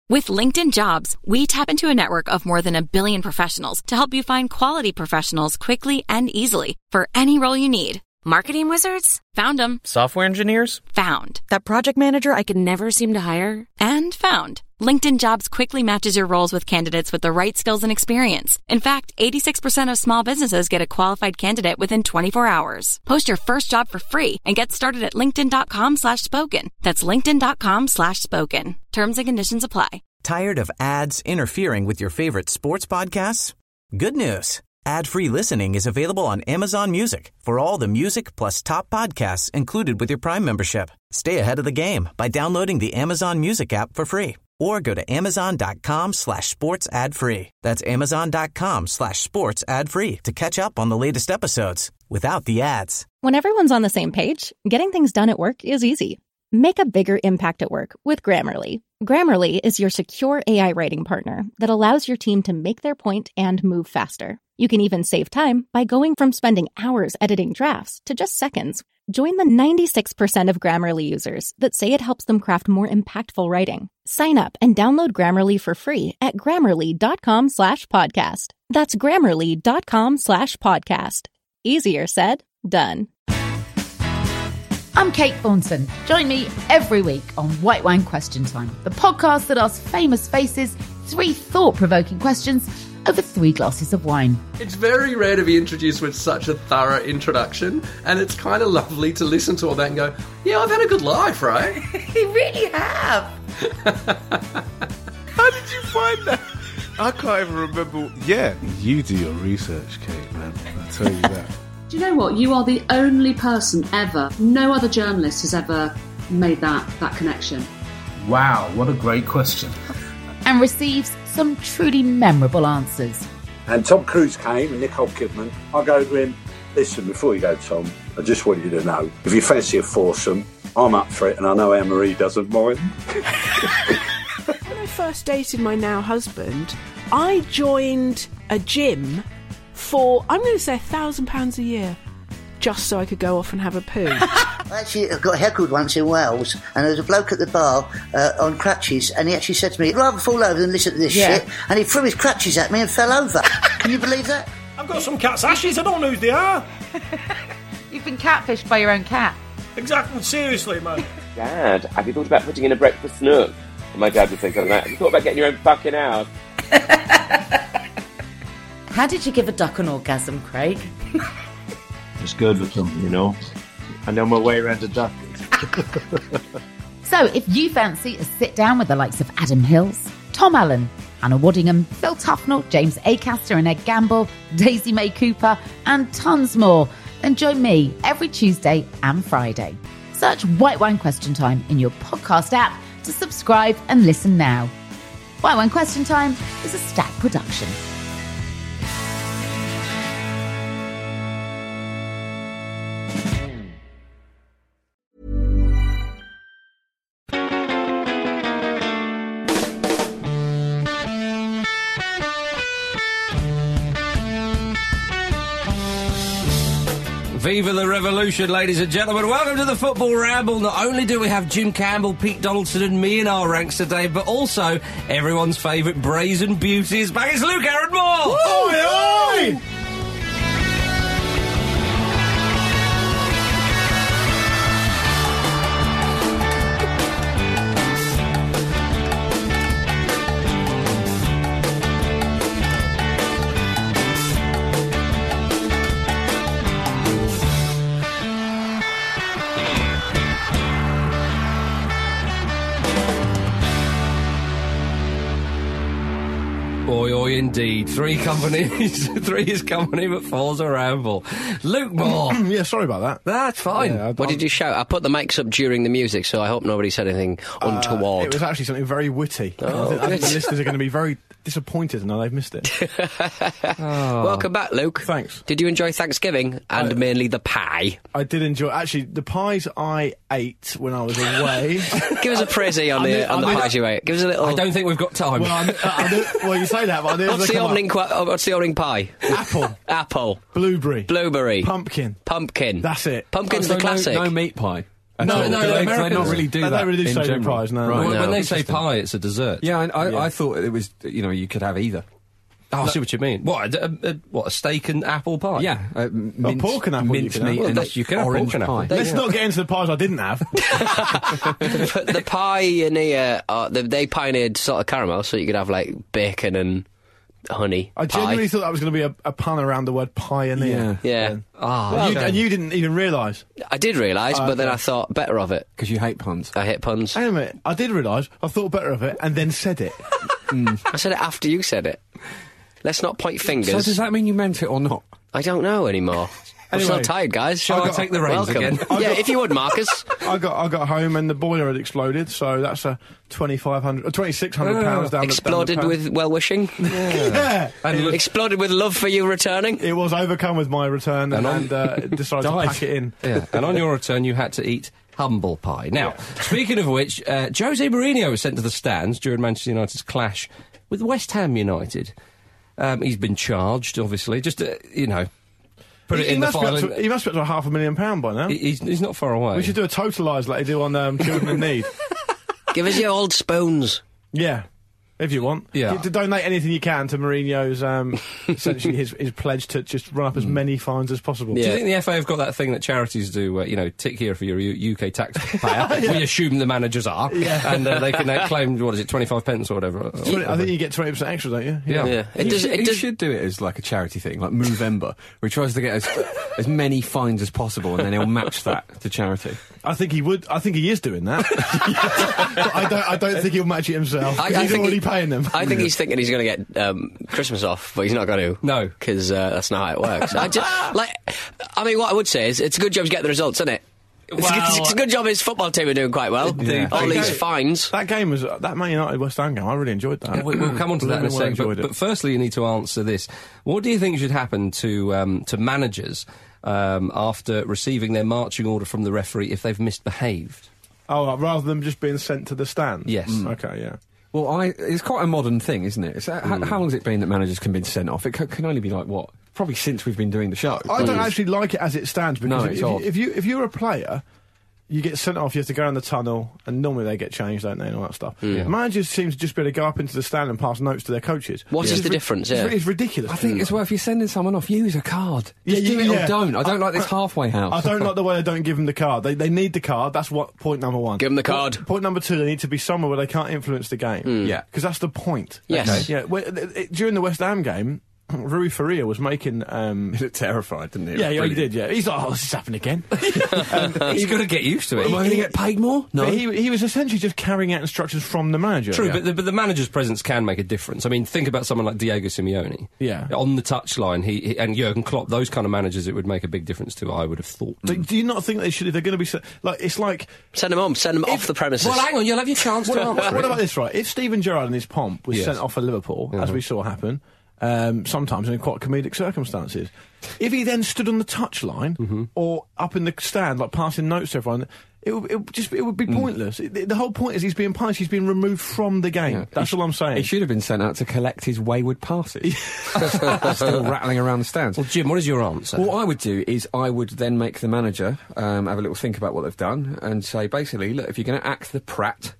With LinkedIn Jobs, we tap into a network of more than 1 billion professionals to help you find quality professionals quickly and easily for any role you need. Marketing wizards? Found them. Software engineers? Found. That project manager I could never seem to hire? And found. LinkedIn Jobs quickly matches your roles with candidates with the right skills and experience. In fact, 86% of small businesses get a qualified candidate within 24 hours. Post your first job for free and get started at linkedin.com/spoken. That's linkedin.com/spoken. Terms and conditions apply. Tired of ads interfering with your favorite sports podcasts? Good news. Ad-free listening is available on Amazon Music for all the music plus top podcasts included with your Prime membership. Stay ahead of the game by downloading the Amazon Music app for free or go to amazon.com/sports ad free. That's amazon.com/sports ad free to catch up on the latest episodes without the ads. When everyone's on the same page, getting things done at work is easy. Make a bigger impact at work with Grammarly. Grammarly is your secure AI writing partner that allows your team to make their point and move faster. You can even save time by going from spending hours editing drafts to just seconds. Join the 96% of Grammarly users that say it helps them craft more impactful writing. Sign up and download Grammarly for free at grammarly.com/podcast. That's grammarly.com/podcast. Easier said, done. I'm Kate Thornton. Join me every week on White Wine Question Time, the podcast that asks famous faces 3 thought-provoking questions over 3 glasses of wine. It's very rare to be introduced with such a thorough introduction, and it's kind of lovely to listen to all that and go, yeah, I've had a good life, right? You really have. How did you find that? I can't even remember. Yeah, you do your research, Kate, man. I'll tell you that. Do you know what? You are the only person ever, no other journalist has ever made that connection. Wow, what a great question. And receives some truly memorable answers. And Tom Cruise came and Nicole Kidman. I go to him, listen, before you go, Tom, I just want you to know, if you fancy a foursome, I'm up for it and I know Anne-Marie doesn't mind. When I first dated my now husband, I joined a gym for, I'm going to say £1,000 a year, just so I could go off and have a poo. Actually, I got heckled once in Wales, and there was a bloke at the bar on crutches, and he actually said to me, I'd rather fall over than listen to this shit, and he threw his crutches at me and fell over. Can you believe that? I've got some cat's ashes, I don't know who they are. You've been catfished by your own cat. Exactly, seriously, man. Dad, have you thought about putting in a breakfast nook? And my dad would say something like, have you thought about getting your own fucking house? How did you give a duck an orgasm, Craig? It's good with them, you know. I know my way around a duck. So, if you fancy a sit-down with the likes of Adam Hills, Tom Allen, Anna Waddingham, Phil Tufnell, James Acaster and Ed Gamble, Daisy May Cooper, and tons more, then join me every Tuesday and Friday. Search White Wine Question Time in your podcast app to subscribe and listen now. White Wine Question Time is a Stack production. Viva the revolution, ladies and gentlemen. Welcome to the Football Ramble. Not only do we have Jim Campbell, Pete Donaldson and me in our ranks today, but also everyone's favourite brazen beauty is back. It's Luke Aaron-Moore. Oi, oi! Oi, oi, indeed. 3 companies, 3 is company, but 4's a ramble. Luke Moore. Yeah, sorry about that. That's fine. Yeah, What did you shout? I put the mics up during the music, so I hope nobody said anything untoward. It was actually something very witty. Oh, I think the listeners are going to be very disappointed now they've missed it. Welcome back, Luke. Thanks. Did you enjoy Thanksgiving and mainly the pie? I did enjoy. Actually, the pies I ate when I was away. Give us a précis on the pies you ate. Give us a little. I don't think we've got time. Well, you say that, but What's the opening pie? Apple. Apple. Blueberry. Blueberry. Pumpkin. Pumpkin. That's it. Pumpkin's the classic. No meat pie. No, They Americans not really do they that. don't really do in savoury general. pies, no. Right. When they say pie, it's a dessert. Yeah, I thought it was. You could have either. Oh, I see what you mean. What, a steak and apple pie? Yeah, mint, pork and apple you mint can meat have. and you can have orange pork and apple. pie. Let's not get into the pies I didn't have. The pioneer, they pioneered sort of caramel, so you could have like bacon and honey. I pie. genuinely thought that was going to be a pun around the word pioneer. Yeah. And you didn't even realise. I did realise, but then I thought better of it. Because you hate puns. I hate puns. Hang on a minute. I did realise. I thought better of it and then said it. I said it after you said it. Let's not point fingers. So does that mean you meant it or not? I don't know anymore. I'm Anyway, so tired, guys. Shall I take the reins Welcome. again? Yeah, if you would, Marcus. I got home and the boiler had exploded, so that's a £2,600 down Exploded the with well-wishing. Yeah. And Exploded with love for you returning. It was overcome with my return and decided to pack it in. Yeah, and on your return, you had to eat humble pie. Now, speaking of which, Jose Mourinho was sent to the stands during Manchester United's clash with West Ham United. He's been charged, obviously. Just, put it in the file. He must be up to £500,000 by now. He's not far away. We should do a totalise like they do on Children in Need. Give us your old spoons. Yeah. If you want. Yeah. To donate anything you can to Mourinho's, essentially his pledge to just run up as many fines as possible. Do you think the FA have got that thing that charities do, tick here for your UK taxpayer? We assume the managers are. Yeah. And they can claim, 25 pence or whatever. I think you get 20% extra, don't you? Yeah. He should do it as like a charity thing, like Movember, where he tries to get as many fines as possible and then he'll match that to charity. I think he would. I think he is doing that. But I don't think he'll match it himself. He's already paying them. I think he's thinking he's going to get Christmas off, but he's not going to. No. Because that's not how it works. What I would say is it's a good job to get the results, isn't it? It's a good job his football team are doing quite well. Yeah. All these fines. That game was that Man United West Ham game. I really enjoyed that. Yeah, we'll come on to that in a second. But firstly, you need to answer this. What do you think should happen to managers after receiving their marching order from the referee if they've misbehaved? Oh, rather than just being sent to the stands? Yes. Okay, yeah. Well, it's quite a modern thing, isn't it? How long has it been that managers can be sent off? It can only be like, what? Probably since we've been doing the show. I don't actually like it as it stands, because if you're a player, you get sent off, you have to go in the tunnel, and normally they get changed, don't they, and all that stuff. Yeah. Managers seem to just be able to go up into the stand and pass notes to their coaches. What is the difference? It's ridiculous. I think as well, if you're sending someone off, use a card. Just do it or don't. I don't like this halfway house. I don't like the way they don't give them the card. They need the card. That's point number one. Give them the card. Point number two, they need to be somewhere where they can't influence the game. Yeah. Because that's the point. Yes. Okay? Yeah. During the West Ham game, Rui Faria was making... He looked terrified, didn't he? Yeah, he did, yeah. He's like, this is happening again. He's got to get used to it. Am I going to get paid more? No. He was essentially just carrying out instructions from the manager. True, but the manager's presence can make a difference. I mean, think about someone like Diego Simeone. Yeah. On the touchline, he and Jurgen Klopp, those kind of managers, it would make a big difference to, I would have thought. Do you not think they should, if they're going to be... it's like... Send them home, send them off the premises. Well, hang on, you'll have your chance to answer What about this, right? If Steven Gerrard in his pomp was sent off for Liverpool, as we saw happen... sometimes in quite comedic circumstances. If he then stood on the touchline or up in the stand, like passing notes to everyone, it would be pointless. The whole point is he's being punished. He's being removed from the game. Yeah. That's all I'm saying. He should have been sent out to collect his wayward passes. Still rattling around the stands. Well, Jim, what is your answer? What I would do is I would then make the manager have a little think about what they've done and say, basically, look, if you're going to act the prat...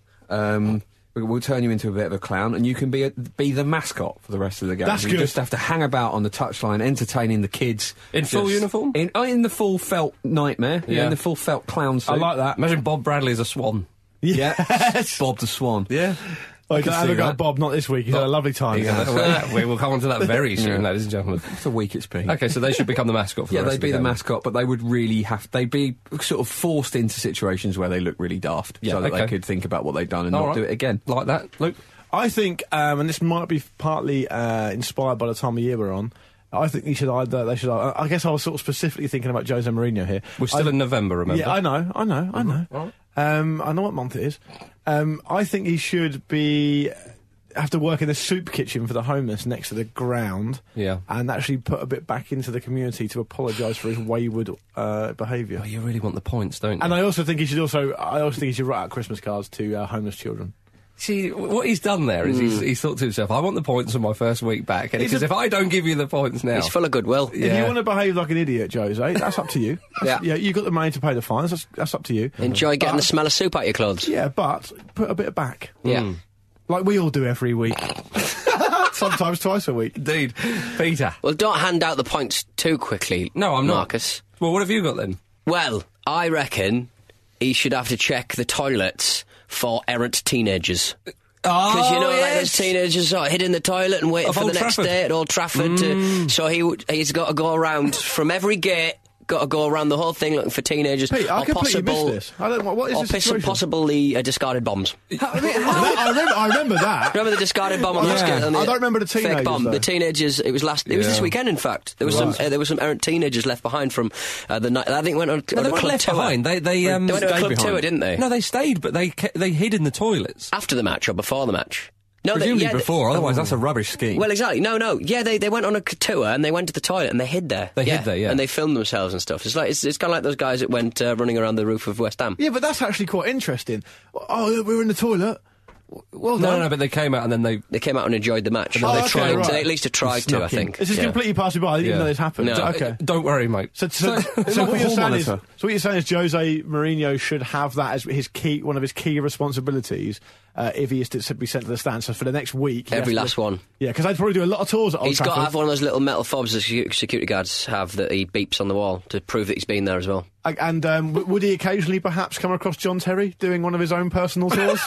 we'll turn you into a bit of a clown, and you can be the mascot for the rest of the game. That's you good. just have to hang about on the touchline, entertaining the kids in full uniform. In the full felt nightmare. Yeah, in the full felt clown suit. I like that. Imagine Bob Bradley as a swan. Yes. Bob the Swan. Yeah. I haven't got Bob, not this week. He's had a lovely time. We will come on to that very soon, ladies and gentlemen. It's a week it's been. Okay, so they should become the mascot for the rest they'd of be the the game. mascot, but they would really they'd be sort of forced into situations where they look really daft, so that they could think about what they've done and not do it again. Like that, Luke? I think, and this might be partly inspired by the time of year we're on, I think they should either. I guess I was sort of specifically thinking about Jose Mourinho here. We're still in November, remember? Yeah, I know. I know what month it is. I think he should have to work in the soup kitchen for the homeless next to the ground. Yeah. And actually put a bit back into the community to apologise for his wayward behaviour. Oh, you really want the points, don't you? And I also think he should write out Christmas cards to homeless children. See, what he's done there is he's thought to himself, I want the points on my first week back. And because if I don't give you the points now... He's full of goodwill. If you want to behave like an idiot, Jose, that's up to you. Yeah, you got the money to pay the fines, that's up to you. Enjoy getting the smell of soup out your clothes. Yeah, but put a bit back. Yeah. Like we all do every week. Sometimes twice a week. Indeed. Peter. Well, don't hand out the points too quickly. No, I'm not. Marcus. Well, what have you got then? Well, I reckon he should have to check the toilets for errant teenagers. Because like those teenagers are hid in the toilet and waiting for the next day at Old Trafford. So he's got to go around from every gate. Got to go around the whole thing looking for teenagers. Pete, I completely missed this. I don't. What is this situation? Possibly discarded bombs. I remember that. Remember the discarded bomb on the skit? I don't remember the teenagers. Fake bomb. Though. The teenagers. It was this weekend. In fact, there was some errant teenagers left behind from the night. I think went on a club left tour. Behind. They went to a club tour, didn't they? No, they stayed, but they hid in the toilets after the match or before the match. No, presumably before, otherwise that's a rubbish scheme. Well, exactly. No. Yeah, they went on a tour and they went to the toilet and they hid there. Hid there, yeah. And they filmed themselves and stuff. It's kind of like those guys that went running around the roof of West Ham. Yeah, but that's actually quite interesting. Oh, we were in the toilet. Well done. No, but they came out and then they came out and enjoyed the match. They tried. Right. They at least have tried to, I think. This is completely passing by. I didn't even know this happened. No. Okay. Don't worry, mate. So what you're saying is Jose Mourinho should have that as one of his key responsibilities if he is to be sent to the stands. So for the next week, every last one. Yeah, because they'd probably do a lot of tours at Old Trafford. He's got to have one of those little metal fobs that security guards have that he beeps on the wall to prove that he's been there as well. And would he occasionally perhaps come across John Terry doing one of his own personal tours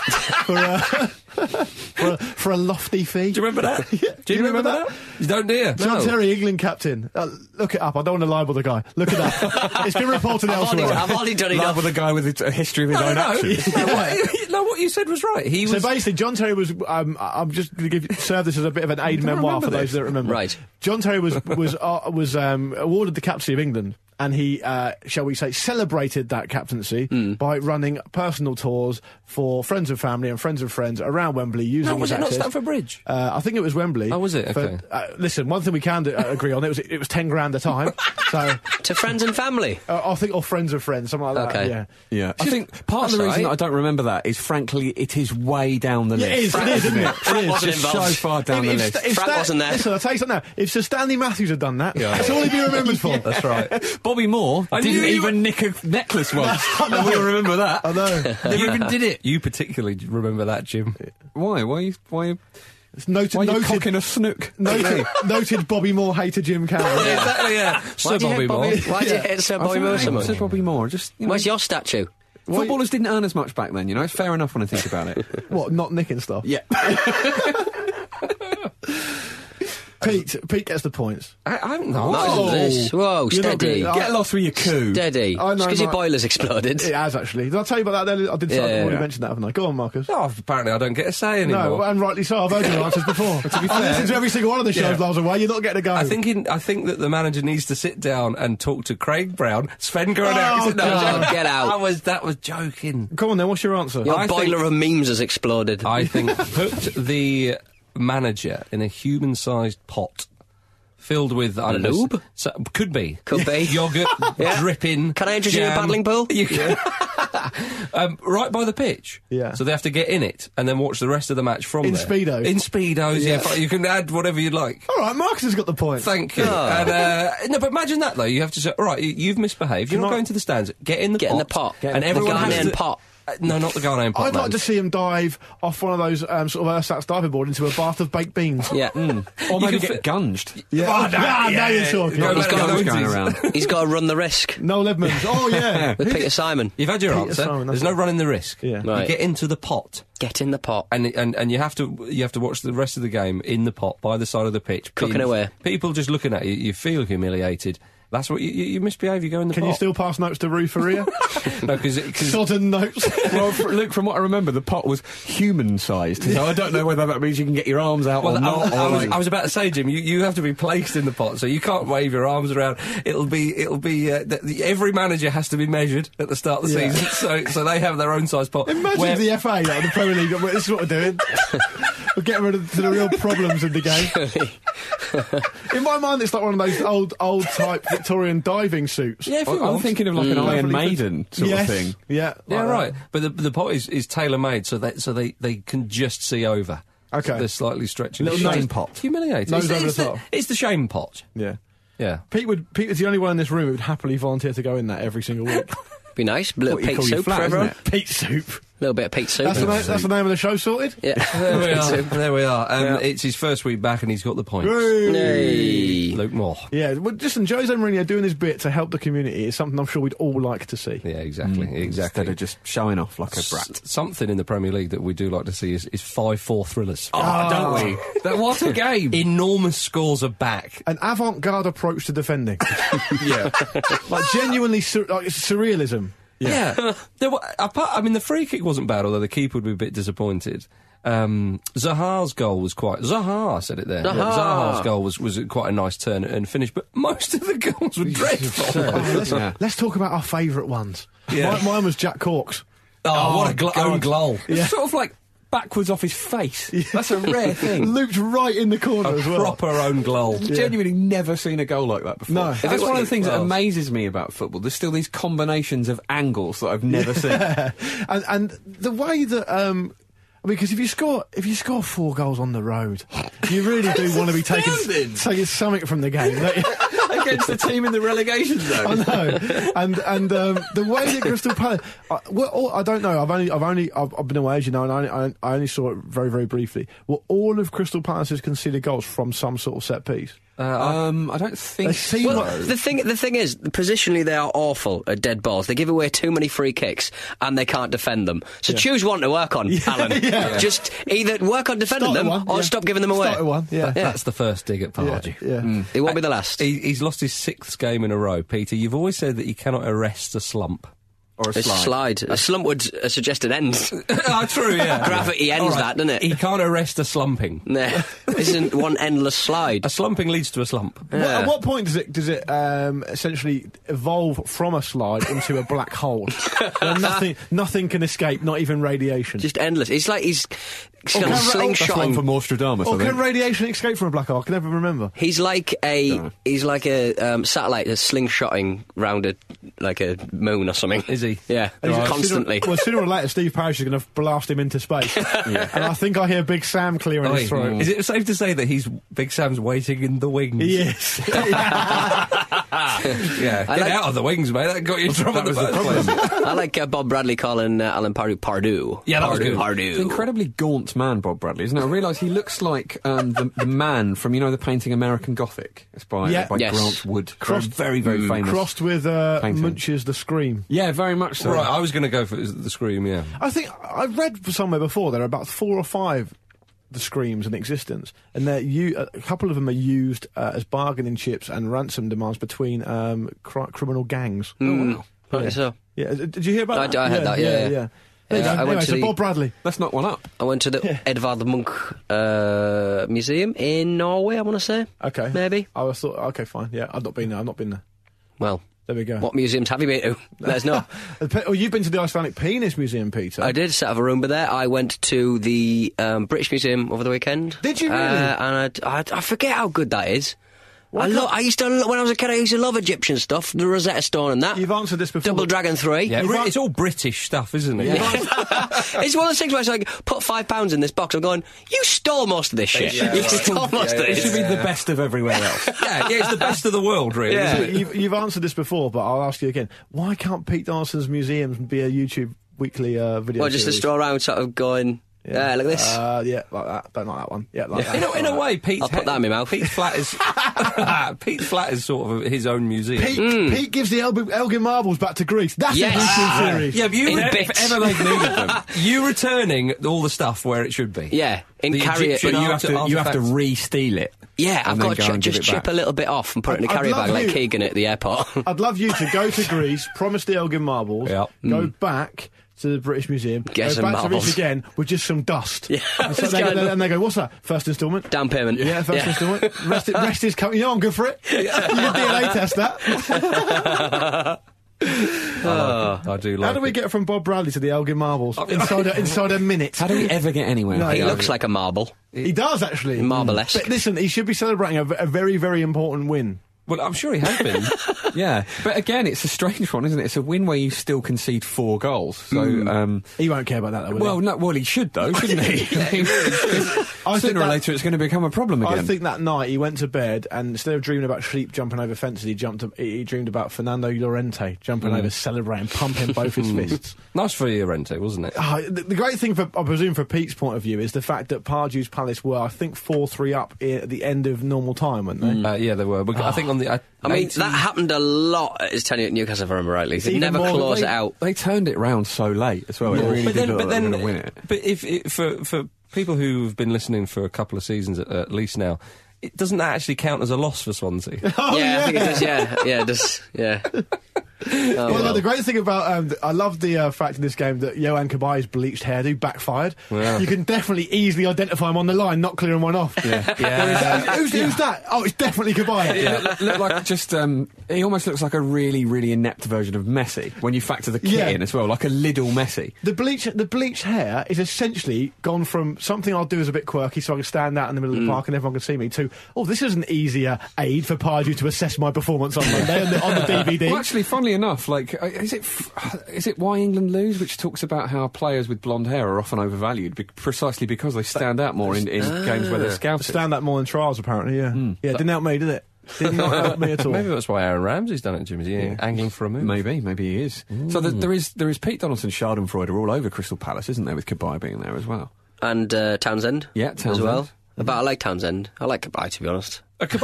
for a lofty fee? Do you remember that? Yeah. Do you remember that? You don't, do you? John Terry, England captain. Look it up. I don't want to libel the guy. Look it up. It's been reported elsewhere. I've already done enough. Libel the guy with a history of his own actions. No, what you said was right. So basically, John Terry was. I'm just going to serve this as a bit of an aid memoir for those that remember. Right. John Terry was awarded the captaincy of England. And he, shall we say, celebrated that captaincy by running personal tours for friends of family and friends of friends around Wembley using his access. Was it not Stamford Bridge? I think it was Wembley. Oh, was it? Okay. Listen, one thing we can agree on, it was 10 grand a time. So to friends and family? I think, or friends of friends, something like that. Okay. Yeah. I think part of the reason that I don't remember that is, frankly, it is way down the list. It is, isn't it? Frank wasn't involved. So far down the list. Frank wasn't there. Listen, I'll tell you something now. If Sir Stanley Matthews had done that, that's all he'd be remembered for. That's right. Bobby Moore didn't even nick a necklace once. And we'll remember that. I know. You even did it. You particularly remember that, Jim. Why? Why? It's noted cocking a snook. Noted Bobby Moore hater Jim Carroll. Yeah, exactly, yeah. Sir Bobby Moore. Why do you hate Sir Bobby Moore so much? Sir Bobby Moore. Just, where's your statue? Footballers didn't earn as much back then, you know. It's fair enough when I think about it. What, not nicking stuff? Yeah. Pete gets the points. I haven't know. Whoa, steady. Get lost with your coup. Steady. Because your boiler's exploded. It has, actually. Did I tell you about that? I did already mention that, haven't I? Go on, Marcus. Oh, apparently I don't get a say anymore. No, and rightly so. I've heard your answers before. To be fair, I listen to every single one of the shows while I was away. You're not getting a go. I think that the manager needs to sit down and talk to Craig Brown. Sven going out. Get out. That was joking. Come on then, what's your answer? Your boiler of memes has exploded. I think put the manager in a human-sized pot filled with lube? Could be yogurt dripping. Can I introduce you to a paddling pool? You can. Right by the pitch. Yeah. So they have to get in it and then watch the rest of the match from in there. Speedos. In Speedos, yeah. You can add whatever you'd like. All right, Marcus has got the point. Thank you. Oh. And, no, but imagine that though. You have to say, all right, you've misbehaved. You're not going to the stands. Get in the pot. Get in the pot. And everyone has to pot. No, not the Ghanaian pot. I'd like to see him dive off one of those sort of ersatz diving board into a bath of baked beans. Yeah. Or maybe get gunged. Yeah. Now you're talking. He's got to run the risk. Noel Edmonds. Oh, yeah. With Peter Simon. You've had your answer. There's no running the risk. Yeah. Right. You get into the pot. Get in the pot. And you have to watch the rest of the game in the pot by the side of the pitch. Cooking away. People just looking at you, you feel humiliated. That's what you misbehave. You go in the pot. Can you still pass notes to Rue Faria? No, because sodden notes. Well, Luke, from what I remember, the pot was human-sized, so I don't know whether that means you can get your arms out or not. I was about to say, Jim, you have to be placed in the pot, so you can't wave your arms around. It'll be. Every manager has to be measured at the start of the season, so they have their own size pot. Imagine the FA, like the Premier League. This is what we're doing. of getting rid of the real problems in the game. In my mind, it's like one of those old type Victorian diving suits. Yeah, I'm thinking of like an Iron Maiden sort of thing. Yeah, yeah, right. But the pot is tailor made, so they can just see over. Okay, so they're slightly stretching. Little shame pot, humiliating. It's the shame pot. Yeah, yeah. Peter's the only one in this room who would happily volunteer to go in that every single week. Be nice, little Pete soup for everyone. Pete soup. A little bit of Pete soup. That's the name of the show sorted? Yeah. There we are. It's his first week back and he's got the points. Hey. Luke Moore. Yeah, well, listen, Jose Mourinho doing his bit to help the community is something I'm sure we'd all like to see. Yeah, exactly. Instead of just showing off like a brat. Something in the Premier League that we do like to see is 5-4 thrillers. Don't we? What a game. Enormous scores are back. An avant-garde approach to defending. Yeah. Like genuinely surrealism. Yeah. The free kick wasn't bad, although the keeper would be a bit disappointed. Zaha's goal was Zaha, I said it there. Zaha's goal was quite a nice turn and finish, but most of the goals were dreadful. Let's talk about our favourite ones. Yeah. Mine was Jack Cork's. What a own goal. It's sort of like backwards off his face. That's a rare thing. Looped right in the corner as well. Proper own goal. Genuinely never seen a goal like that before. No. That's one of the things that amazes me about football. There's still these combinations of angles that I've never seen. And the way that because if you score 4 goals on the road, you really do want to be taking something from the game, don't you? Against the team in the relegation zone. I know, and the way that Crystal Palace, I don't know. I've been away, as you know, and I only saw it very, very briefly. Were all of Crystal Palace's conceded goals from some sort of set piece? I don't think so. The thing is, positionally they are awful at dead balls. They give away too many free kicks and they can't defend them. So choose one to work on, Alan. Just either work on defending them or stop giving them away. Start at one. That's the first dig at Pardew. It won't be the last. He's lost his 6th game in a row. Peter, you've always said that you cannot arrest a slump. Or a slide. A slump would suggest an end. True, yeah. Gravity ends that, doesn't it? He can't arrest a slumping. Nah. Isn't one endless slide. A slumping leads to a slump. Yeah. At what point does it essentially evolve from a slide into a black hole? Where nothing can escape, not even radiation. Just endless. It's like he's slingshotting. That's one for Nostradamus. Or can radiation escape from a black hole? I can never remember. He's like a satellite that's slingshotting round a moon or something. Is he? Yeah, constantly. Sooner or later, Steve Parish is going to blast him into space. And I think I hear Big Sam clearing his throat. Is it safe to say that Big Sam's waiting in the wings? Yes. Get out of the wings, mate. That got you in trouble in the first place. I like Bob Bradley calling Alan Pardew. Yeah, that was good. Pardew. An incredibly gaunt man, Bob Bradley, isn't it? I realise he looks like the man from, the painting American Gothic. It's by Grant Wood. Very, very famous. Crossed with Munch's The Scream. Yeah, very much so. Right, I was going to go for The Scream, yeah. I think I read somewhere before there are about 4 or 5 The Screams in existence, and a couple of them are used as bargaining chips and ransom demands between criminal gangs. So. Yeah, did you hear about that? I heard that, yeah. So Bob Bradley. Let's knock one up. I went to the Edvard Munch Museum in Norway, I want to say. Okay. Maybe. I thought, okay, fine. Yeah, I've not been there. Well, there we go. What museums have you been to? Let us know. You've been to the Icelandic Penis Museum, Peter. I did set up a room there. I went to the British Museum over the weekend. Did you really? And I forget how good that is. I used to, when I was a kid, I used to love Egyptian stuff, the Rosetta Stone and that. You've answered this before. Double Dragon 3. Yeah, it's all British stuff, isn't it? Yeah. It's one of those things where it's like, put £5 in this box. I'm going, you stole most of this shit. You stole most of this. It should be the best of everywhere else. yeah, it's the best of the world, really. Yeah. Isn't it? You've answered this before, but I'll ask you again. Why can't Pete Darlison's museums be a YouTube weekly video Well, just series? to stroll around sort of going... Yeah, like this. Yeah, like that. Don't like that one. Yeah, like that. In a way, I'll put that in my mouth. Pete's flat is sort of his own museum. Pete gives the Elgin marbles back to Greece. That's a YouTube series. Yeah, but if ever they've needed them, you returning all the stuff where it should be. Yeah, carry it. But you have to re-steal it. Yeah, I've got to just chip a little bit off and put it in a carrier bag like Keegan at the airport. I'd love you to go to Greece, promise the Elgin marbles, go back to the British Museum, get go back to Greece again with just some dust. Yeah. And they go, what's that? First instalment? Down payment. Yeah, first instalment. Rest is coming. I'm good for it. You can DNA test that. I do like How do we get from Bob Bradley to the Elgin Marbles inside a minute? How do we ever get anywhere? No, he looks like a marble. He does, actually. Marble-esque. But listen, he should be celebrating a very, very important win. Well, I'm sure he has been. Yeah. But again, it's a strange one, isn't it? It's a win where you still concede 4 goals. So, he won't care about that, though, will he? No, well, he should, though, shouldn't he? He really should. Sooner or later, it's going to become a problem again. I think that night he went to bed, and instead of dreaming about sheep jumping over fences, he dreamed about Fernando Llorente jumping over, celebrating, pumping both his fists. Nice for Llorente, wasn't it? The great thing, I presume, for Pete's point of view, is the fact that Pardew's Palace were, I think, 4-3 up at the end of normal time, weren't they? Yeah, they were. I think on the... I mean, that happened a lot at his tenure at Newcastle, if I remember rightly. They never closed it out. They turned it round so late as well. It really did look like they were going to win it. But for people who've been listening for a couple of seasons at least now, it doesn't actually count as a loss for Swansea. I think it does, it does, The great thing about I love the fact in this game that Yohan Kabai's bleached hairdo backfired. Yeah. You can definitely easily identify him on the line, not clearing one off. Who's that? Oh, it's definitely Cabai. Look like just he almost looks like a really, really inept version of Messi when you factor the kit in as well, like a Lidl Messi. The bleached hair is essentially gone from something I'll do as a bit quirky so I can stand out in the middle of the park and everyone can see me to, this is an easier aid for Pardew to assess my performance on Monday on the DVD. Well, actually, funnily enough, like, is it Why England Lose, which talks about how players with blonde hair are often overvalued precisely because they stand out more in games where they're scouted. Stand out more in trials, apparently, yeah. Yeah, didn't help me, did it? Did not help me at all. Maybe that's why Aaron Ramsey's done it, Jim. Is he angling for a move? Maybe he is. So there is Pete Donaldson, Schadenfreude all over Crystal Palace, isn't there, with Cabai being there as well? And Townsend. Yeah, Townsend. As well. But I like Townsend. I like Cabai, to be honest.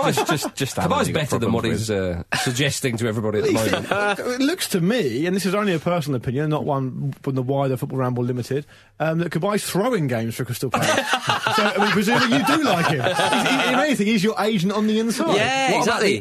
Cabai's better than what he's suggesting to everybody at the moment. It looks to me, and this is only a personal opinion, not one from the wider Football Ramble Limited, that Cabai's throwing games for Crystal Palace. So, I mean, presumably you do like him. If anything, he's your agent on the inside. Yeah, what exactly.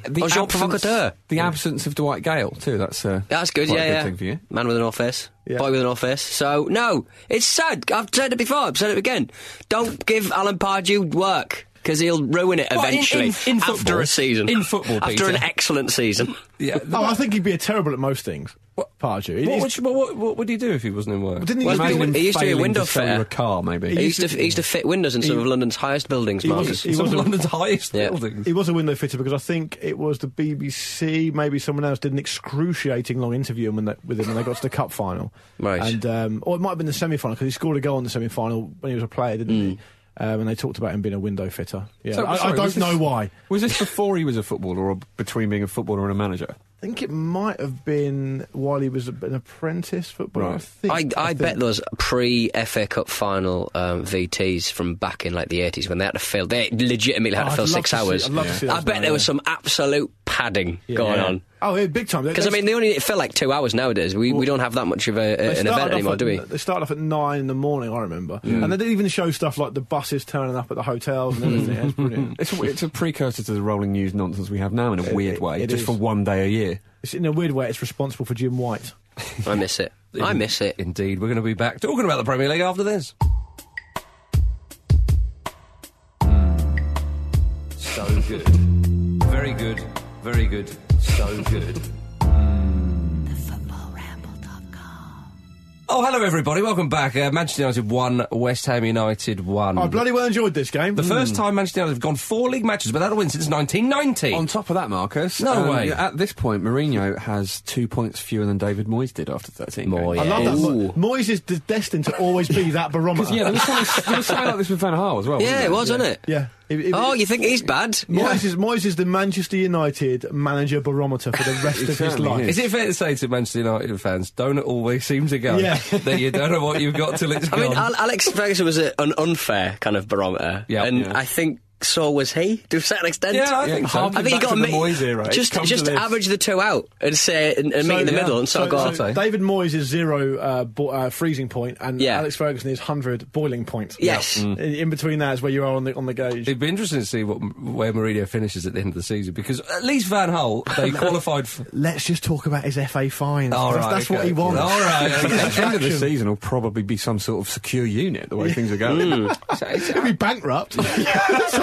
The absence of Dwight Gale, too. That's good, quite a good thing for you. Man with an off face. Yeah. Boy with an off face. So, no, it's sad. I've said it before, I've said it again. Don't give Alan Pardew work. Because he'll ruin it eventually in after football, a season. In football, after Peter. An excellent season. I think he'd be terrible at most things. Pardew. What would he do if he wasn't in work? He used to be a window fitter. A car, maybe. He used to fit windows in some of London's highest buildings. He was London's highest buildings. He was a window fitter because I think it was the BBC, maybe someone else, did an excruciating long interview with him when they got to the cup final. Right. And or it might have been the semi-final because he scored a goal in the semi-final when he was a player, didn't he? And they talked about him being a window fitter. Yeah, so, I don't know why. Was this before he was a footballer or between being a footballer and a manager? I think it might have been while he was an apprentice footballer. Right. I bet those pre-FA Cup final VTs from back in like the 80s when they had to fill, they legitimately had to fill 6 hours. I bet there was some absolute padding going on. Oh, yeah, big time. Because, I mean, they only fill like 2 hours nowadays. We don't have that much of an event anymore, do we? They started off at 9 in the morning, I remember. And they didn't even show stuff like the buses turning up at the hotels and everything. It's brilliant. It's a precursor to the rolling news nonsense we have now in a weird way, just for one day a year. It's in a weird way, it's responsible for Jim White. I miss it. I miss it. Indeed. We're going to be back talking about the Premier League after this. So good. Very good. Very good. So good. Oh, hello everybody, welcome back. Manchester United 1, West Ham United 1. I bloody well enjoyed this game. The first time Manchester United have gone 4 league matches without a win since 1990. On top of that, Marcus, no way. At this point, Mourinho has 2 points fewer than David Moyes did after 13 games. I love that. Moyes is destined to always be that barometer. Yeah, there was something like this with Van Gaal as well. Yeah, it was, wasn't it? Yeah. You think he's bad? Moyes is the Manchester United manager barometer for the rest of his life. Is it fair to say to Manchester United fans, don't it always seem to go? Yeah. That you don't know what you've got till it's gone. I mean, Alex Ferguson was an unfair kind of barometer. Yeah. I think so was he, to a certain extent. Yeah, I think so. I think you got to just average the two out and say and meet in the middle and sort of go. David Moyes is 0 freezing point and Alex Ferguson is 100 boiling point. Yes. In between that is where you are on the gauge. It'd be interesting to see where Mourinho finishes at the end of the season because at least Van Gaal, they qualified for... Let's just talk about his FA fines. That's what he wants. All right. At the end of the season will probably be some sort of secure unit the way things are going. He'll be bankrupt.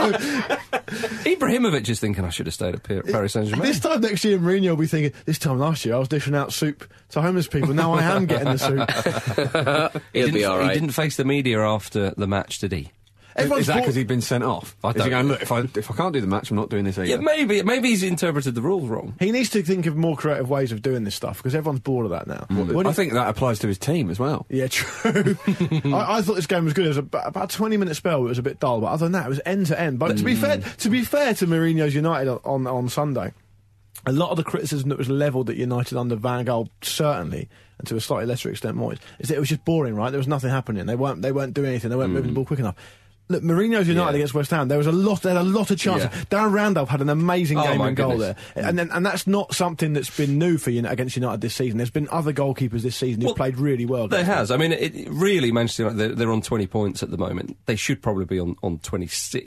Ibrahimovic is thinking I should have stayed at Paris Saint-Germain. This time next year, Mourinho will be thinking, this time last year I was dishing out soup to homeless people, now I am getting the soup. He'll be all right. He didn't face the media after the match, did he? Is that because he'd been sent off? Is he going, look, if I can't do the match, I'm not doing this either? Yeah, maybe he's interpreted the rules wrong. He needs to think of more creative ways of doing this stuff, because everyone's bored of that now. I think that applies to his team as well. Yeah, true. I thought this game was good. It was about a 20-minute spell. It was a bit dull, but other than that, it was end to end. But to be fair to Mourinho's United on Sunday, a lot of the criticism that was levelled at United under Van Gaal, certainly, and to a slightly lesser extent Moyes, is that it was just boring. Right, there was nothing happening. They weren't doing anything. They weren't moving the ball quick enough. Look, Mourinho's United against West Ham, they had a lot of chances. Yeah. Darren Randolph had an amazing game and goal there. Mm. And that's not something that's been new for against United this season. There's been other goalkeepers this season who've played really well. There has. I mean, it really, Manchester United, they're on 20 points at the moment. They should probably be on 26.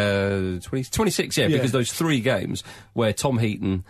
26, because those 3 games where Tom Heaton...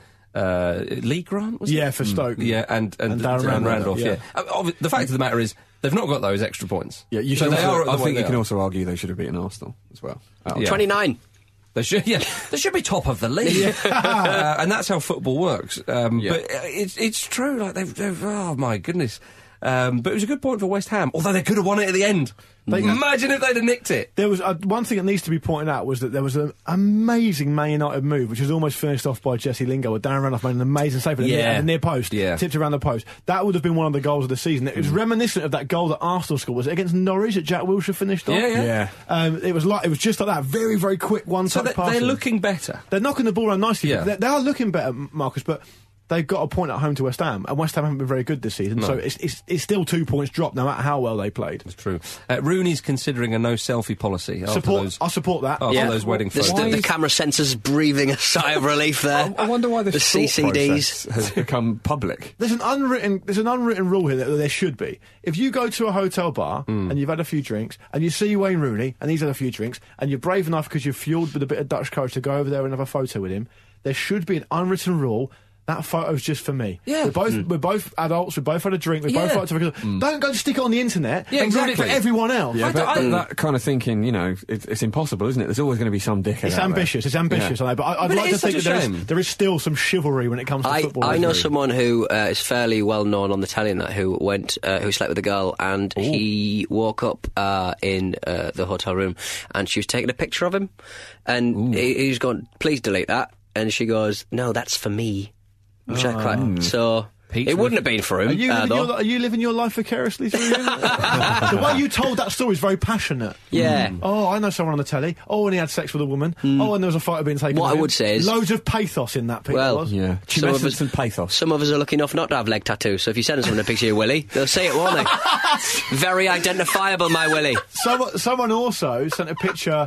Lee Grant, was it? For Stoke. Yeah, and Darren Randolph, yeah. The fact of the matter is, they've not got those extra points. Yeah, I think you can also argue they should have beaten Arsenal as well. 29. They should be top of the league. And that's how football works. But it's true, like, they've oh my goodness. But it was a good point for West Ham, although they could have won it at the end. Imagine if they'd have nicked it. There was one thing that needs to be pointed out was that there was an amazing Man United move, which was almost finished off by Jesse Lingard, where Darren Randolph made an amazing save at the near post, tipped around the post. That would have been one of the goals of the season. It was reminiscent of that goal that Arsenal scored. Was it against Norwich that Jack Wilshere finished off? Yeah. It was just like that, very, very quick one-touch pass. They're looking better. They're knocking the ball around nicely. Yeah. They are looking better, Marcus, but... They've got a point at home to West Ham, and West Ham haven't been very good this season, so it's still 2 points dropped no matter how well they played. That's true. Rooney's considering a no-selfie policy. I support that. After those wedding photos. The camera sensor's breathing a sigh of relief there. I wonder why the CCDs has become public. There's an unwritten rule here that there should be. If you go to a hotel bar and you've had a few drinks, and you see Wayne Rooney, and he's had a few drinks, and you're brave enough because you're fueled with a bit of Dutch courage to go over there and have a photo with him, there should be an unwritten rule. That photo's just for me. Yeah. We're both adults, we both had a drink, we both liked to... Don't go stick it on the internet and ruin it for everyone else. Yeah, but that kind of thinking, it's impossible, isn't it? There's always going to be some dickhead It's ambitious, I know, but I'd like to think that there is still some chivalry when it comes to football. I know someone who is fairly well known on the telly and that, who slept with a girl, and he woke up in the hotel room, and she was taking a picture of him, and he's gone, please delete that, and she goes, no, that's for me. Which I quite... So... It wouldn't have been for him, Are you living your life vicariously through him? The way you told that story is very passionate. Yeah. Oh, I know someone on the telly. Oh, and he had sex with a woman. Oh, and there was a photo being taken. What I would say is... Loads of pathos in that picture. Some of us, and pathos. Some of us are lucky enough not to have leg tattoos, so if you send someone a picture of your willy, they'll see it, won't they? Very identifiable, my willy. Someone also sent a picture...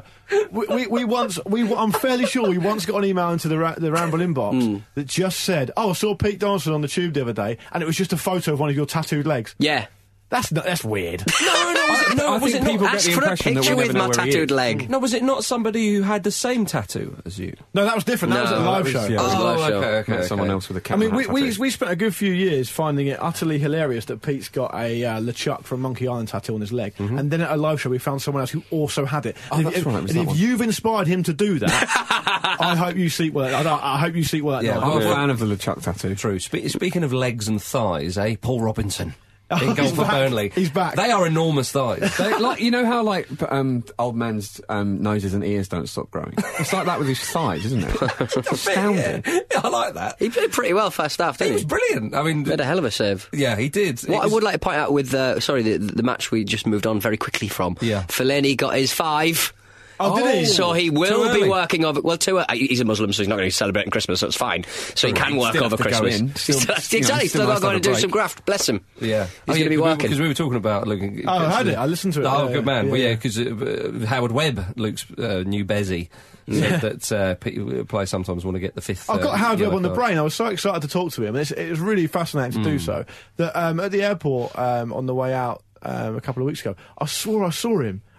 I'm fairly sure we once got an email into the Ramble inbox that just said, I saw Pete Donaldson on the tube the other day, and it was just a photo of one of your tattooed legs. Yeah. That's weird. Was it not? Ask for a picture with my tattooed leg. No, was it not somebody who had the same tattoo as you? No, that was different. That was at a live show. Okay. Someone else with a camera. I mean, we spent a good few years finding it utterly hilarious that Pete's got a LeChuck from Monkey Island tattoo on his leg, and then at a live show we found someone else who also had it. If you've inspired him to do that, I hope you sleep well. I hope you sleep well. I'm a fan of the LeChuck tattoo. True. Speaking of legs and thighs, Paul Robinson. In goal for Burnley. He's back. They are enormous thighs. You know how old man's noses and ears don't stop growing? It's like that with his thighs, isn't it? It's astounding. Yeah, I like that. He played pretty well first half, didn't he? He was brilliant. I mean, he had a hell of a save. Yeah, he did. What I would like to point out with the match we just moved on very quickly from. Yeah. Fellaini got his 5. Oh, did he? So he will be working over... Well, he's a Muslim, so he's not going to be celebrating Christmas, so it's fine. So he can work over Christmas. He's still got to do some graft. Bless him. Yeah. He's going to be working. Because we were talking about... Looking, I heard it. I listened to it. Oh, good man. Yeah, because Howard Webb, Luke's new Bezzy, said that players sometimes want to get the 5th... I've got Howard Webb on the brain. I was so excited to talk to him. It was really fascinating to do so. That at the airport, on the way out a couple of weeks ago, I swore I saw him.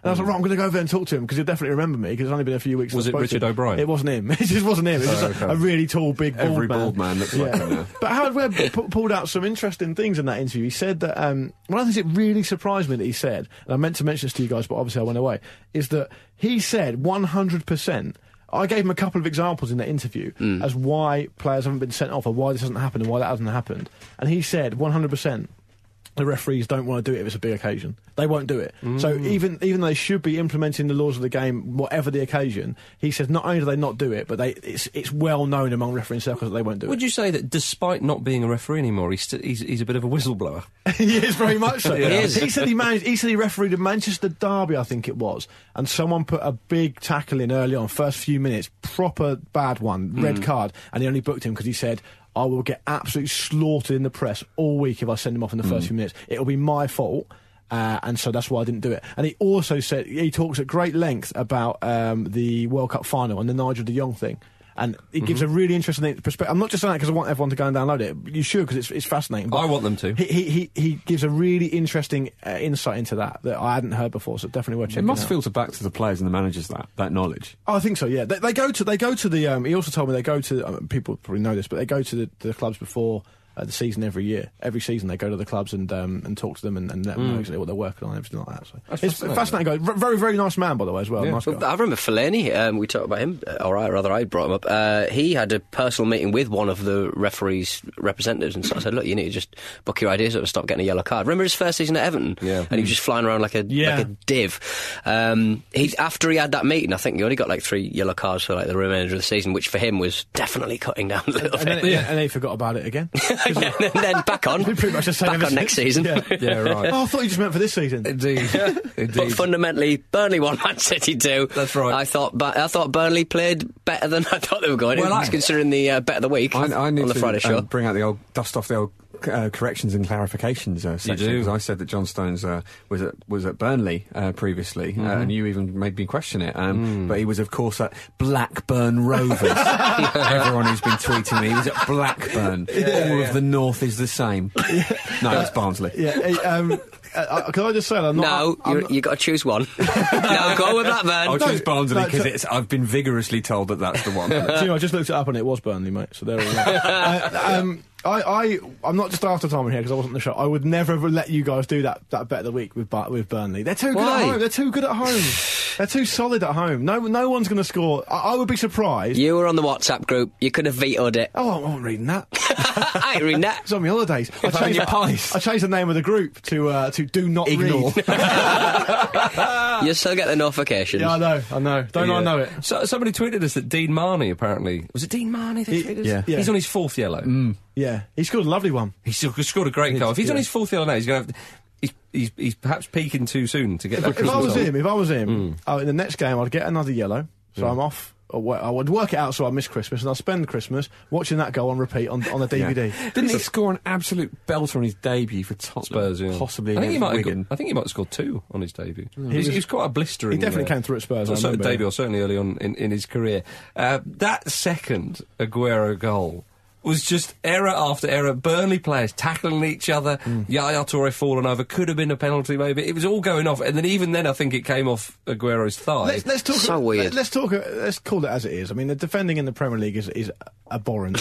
And I was like, right, I'm going to go over there and talk to him because he'll definitely remember me because it's only been a few weeks. Was it Richard O'Brien? It wasn't him. It just wasn't him. It was just a really tall, big, bald Every man. bald man looks like him now. But Howard Webb pulled out some interesting things in that interview. He said that one of the things that really surprised me that he said, and I meant to mention this to you guys, but obviously I went away, is that he said 100%. I gave him a couple of examples in that interview as why players haven't been sent off or why this hasn't happened and why that hasn't happened. And he said 100%. The referees don't want to do it if it's a big occasion. They won't do it. So even though they should be implementing the laws of the game, whatever the occasion, he says not only do they not do it, but it's well known among refereeing circles that they won't do it. Would you say that despite not being a referee anymore, he's a bit of a whistleblower? He is very much so. He is. He said he refereed a Manchester derby, I think it was, and someone put a big tackle in early on, first few minutes, proper bad one, red card, and he only booked him because he said, I will get absolutely slaughtered in the press all week if I send him off in the first few minutes. It'll be my fault. And so that's why I didn't do it. And he also said, he talks at great length about the World Cup final and the Nigel de Jong thing. And it gives a really interesting perspective. I'm not just saying that because I want everyone to go and download it. You should, because it's fascinating. But I want them to. He gives a really interesting insight into that I hadn't heard before, so definitely worth checking out. It must filter back to the players and the managers, that knowledge. Oh, I think so, yeah. They go to the... he also told me they go to... people probably know this, but they go to the clubs before... the season every year. Every season they go to the clubs and talk to them and let them know exactly what they're working on and everything like that. So it's fascinating guy. Very, very nice man, by the way, as well. Yeah. Nice guy. I remember Fellaini, we talked about him, or rather I brought him up. He had a personal meeting with one of the referees' representatives and sort of said, look, you need to just book your ideas up and stop getting a yellow card. Remember his first season at Everton? Yeah. And he was just flying around like a div. After he had that meeting, I think he only got like 3 yellow cards for like the remainder of the season, which for him was definitely cutting down a little bit. And then he forgot about it again. And then back on. Pretty much the same back on next season. Yeah, right. Oh, I thought you just meant for this season. Indeed. But fundamentally, Burnley won, Man City 2. That's right. I thought Burnley played better than I thought they were going. Well, considering the bet of the week I need on the to, Friday show. Bring out the old dust off the old corrections and clarifications section, because I said that John Stones was at Burnley previously, and you even made me question it. But he was, of course, at Blackburn Rovers. Everyone who's been tweeting me, he was at Blackburn. All of the north is the same. No, it's Barnsley. Can I just say that you got to choose one. No, go with Blackburn. I'll choose Barnsley because I've been vigorously told that that's the one. Do you know, I just looked it up and it was Burnley, mate. So there we go. I'm not just after Tom in here because I wasn't on the show. I would never ever let you guys do that bet of the week with Burnley. They're too good at home. They're too good at home. They're too solid at home. No one's going to score. I would be surprised. You were on the WhatsApp group. You could have vetoed it. Oh, I wasn't reading that. I ain't reading that. It's on my holidays. I changed the name of the group to Do Not Ignore. Read. You still get the notifications. Yeah, I know. Don't I know it? So, somebody tweeted us that Dean Marney, apparently... Was it Dean Marney that tweeted us? Yeah. He's on his 4th yellow. Yeah, he scored a lovely one. He scored a great goal. If he's on his 4th yellow now, he's going to have... He's perhaps peaking too soon to get that. If I was him, in the next game I'd get another yellow, so I'm off. I would work it out so I miss Christmas, and I'll spend Christmas watching that go on repeat on a DVD. Yeah. Didn't he score an absolute belter on his debut for Tottenham? Spurs, yeah. Possibly. I think he might have scored 2 on his debut. He was quite a blistering. He definitely came through at Spurs. Debut, or certainly early on in his career. That second Aguero goal was just error after error. Burnley players tackling each other. Yaya Toure falling over. Could have been a penalty, maybe. It was all going off, and then even then, I think it came off Aguero's thigh. Let's talk. So weird. Let's call it as it is. I mean, the defending in the Premier League is abhorrent.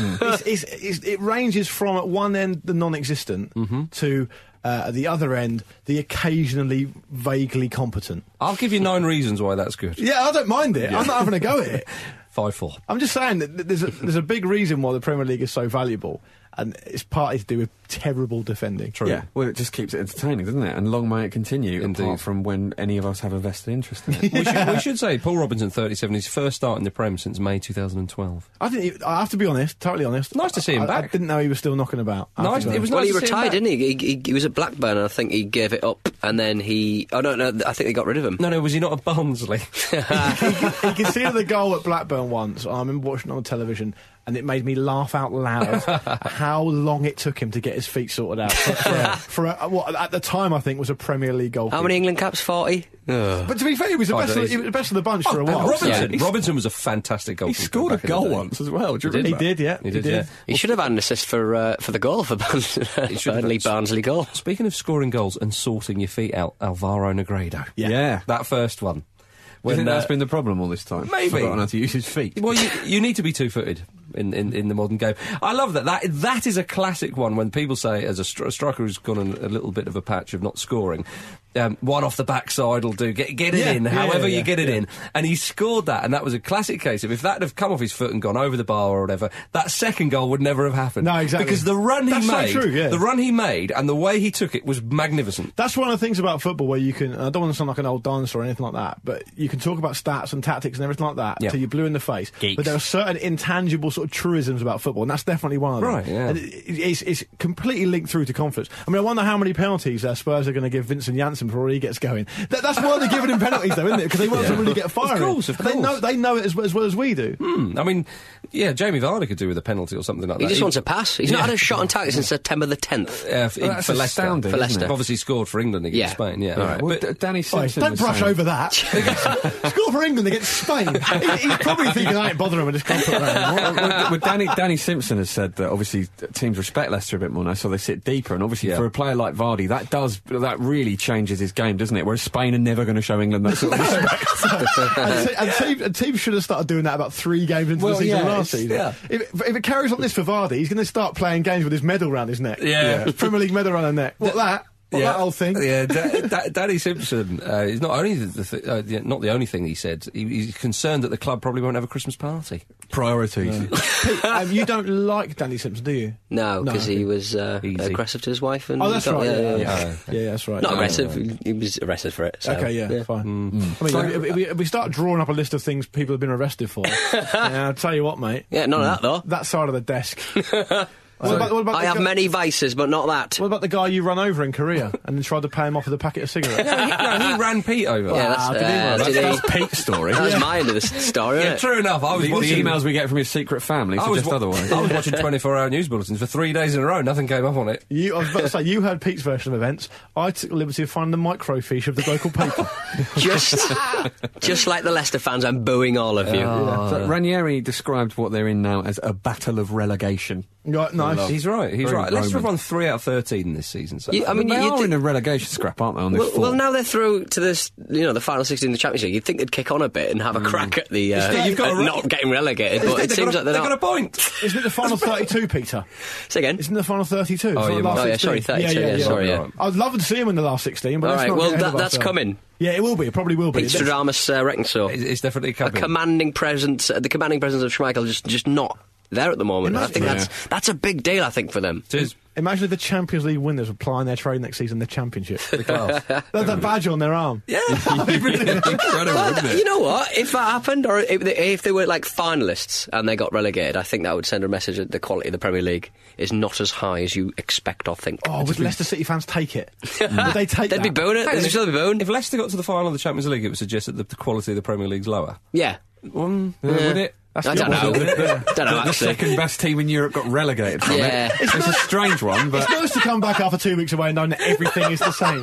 It ranges from at one end the non-existent to. At the other end, the occasionally vaguely competent. I'll give you 9 reasons why that's good. Yeah, I don't mind it. I'm not having a go at it. 5-4. I'm just saying that there's a big reason why the Premier League is so valuable, and it's partly to do with terrible defending. True. Yeah, well, it just keeps it entertaining, doesn't it? And long may it continue, Indeed. Apart from when any of us have a vested interest in it. we should say, Paul Robinson, 37, his first start in the Prem since May 2012. I have to be honest, totally honest. Nice to see him back. I didn't know he was still knocking about. Nice. It was nice he to see him retired, back. didn't he? He was at Blackburn, and I think he gave it up, and then I don't know, I think they got rid of him. No, was he not at Barnsley? He conceded the goal at Blackburn once. I remember watching it on television, and it made me laugh out loud how long it took him to get his feet sorted out. For what at the time I think was a Premier League goal. How many England caps? 40? But to be fair, he was the best of the bunch for a while. Robinson was a fantastic goalkeeper. He scored a goal once as well. Do you remember? He did, yeah. He did. He should have had an assist for the goal for Barnsley goal. Speaking of scoring goals and sorting your feet out, Alvaro Negredo. Yeah. That first one. Do you think that's been the problem all this time? Maybe. Forgotten how to use his feet. Well, you need to be two-footed in the modern game. I love that. That is a classic one when people say, as a striker who's gone on a little bit of a patch of not scoring, one off the backside will do. Get it in, however you get it in. And he scored that, and that was a classic case of if that had have come off his foot and gone over the bar or whatever, that second goal would never have happened. No, exactly. Because the run the run he made and the way he took it was magnificent. That's one of the things about football where you can, I don't want to sound like an old dinosaur or anything like that, but you can talk about stats and tactics and everything like that till you're blue in the face. Geeks. But there are certain intangible sort of truisms about football, and that's definitely one of them. Right, yeah. And it's completely linked through to confidence. I mean, I wonder how many penalties Spurs are going to give Vincent Janssen before he gets going. That's why they're giving him penalties, though, isn't it? Because they want to really get firing. Of course. They know it as well as we do. I mean, Jamie Vardy could do with a penalty or something like that. He just wants a pass. He's not had a shot on target since September the 10th. For Leicester. For Leicester. Obviously scored for England against Spain, All right. Well, Danny Simpson don't brush over that. Score for England against Spain. He's probably thinking, I ain't bothering with this conflict. Well, Danny Simpson has said that obviously teams respect Leicester a bit more now, so they sit deeper. And obviously for a player like Vardy, that really changes his game, doesn't it? Whereas Spain are never going to show England that sort of respect. and teams should have started doing that about 3 games into the season last season. Yeah. If it carries on this for Vardy, he's going to start playing games with his medal around his neck. Yeah. Premier League medal around his neck. That whole thing. Yeah, Danny Simpson is not only not the only thing he said. He's concerned that the club probably won't have a Christmas party. Priorities. Pete, you don't like Danny Simpson, do you? No, because he was aggressive to his wife. And that's right. Yeah, that's right. Not aggressive. He was arrested for it. So, okay, fine. I mean, if we start drawing up a list of things people have been arrested for, I'll tell you what, mate. Yeah, none of that though. That side of the desk. What about I have many vices, but not that. What about the guy you run over in Korea and then tried to pay him off with a packet of cigarettes? he ran Pete over. Yeah, that's Pete's story. That was my end of the story. Yeah, true enough. I was the emails we get from his secret family suggest otherwise. I was watching 24-hour news bulletins for 3 days in a row. Nothing came up on it. I was about to say, you heard Pete's version of events. I took the liberty of finding the microfiche of the local paper. just like the Leicester fans, I'm booing all of you. So Ranieri described what they're in now as a battle of relegation. Right, nice. He's right. He's right. Leicester have won 3 out of 13 this season. So they are in a relegation scrap, aren't they? On this well, now they're through to this, the final 16 in the Championship. You'd think they'd kick on a bit and have a crack at the not getting relegated, but it seems like they're not. They've got a point. Isn't it the final 32, Peter? Say again. Isn't it the final 32? Sorry, 32. Sorry. I'd love to see him in the last 16, but all right. Well, that's coming. Yeah, it will be. It probably will be. Pete Stradamus reckons so. It's definitely coming. A commanding presence. The commanding presence of Schmeichel just not there at the moment. I think that's a big deal, I think, for them. It is. Imagine if the Champions League winners were plying their trade next season in the Championship. That badge on their arm. Yeah. Incredible, isn't it? You know what? If that happened, or if they were like finalists and they got relegated, I think that would send a message that the quality of the Premier League is not as high as you expect or think. Oh, would Leicester City fans take it? Would they take They'd be booing it. They'd still be booing. If Leicester got to the final of the Champions League, it would suggest that the quality of the Premier League's lower. Yeah. Would it? I don't know. The second best team in Europe got relegated from it. It's a strange one, but it's nice to come back after 2 weeks away knowing that everything is the same.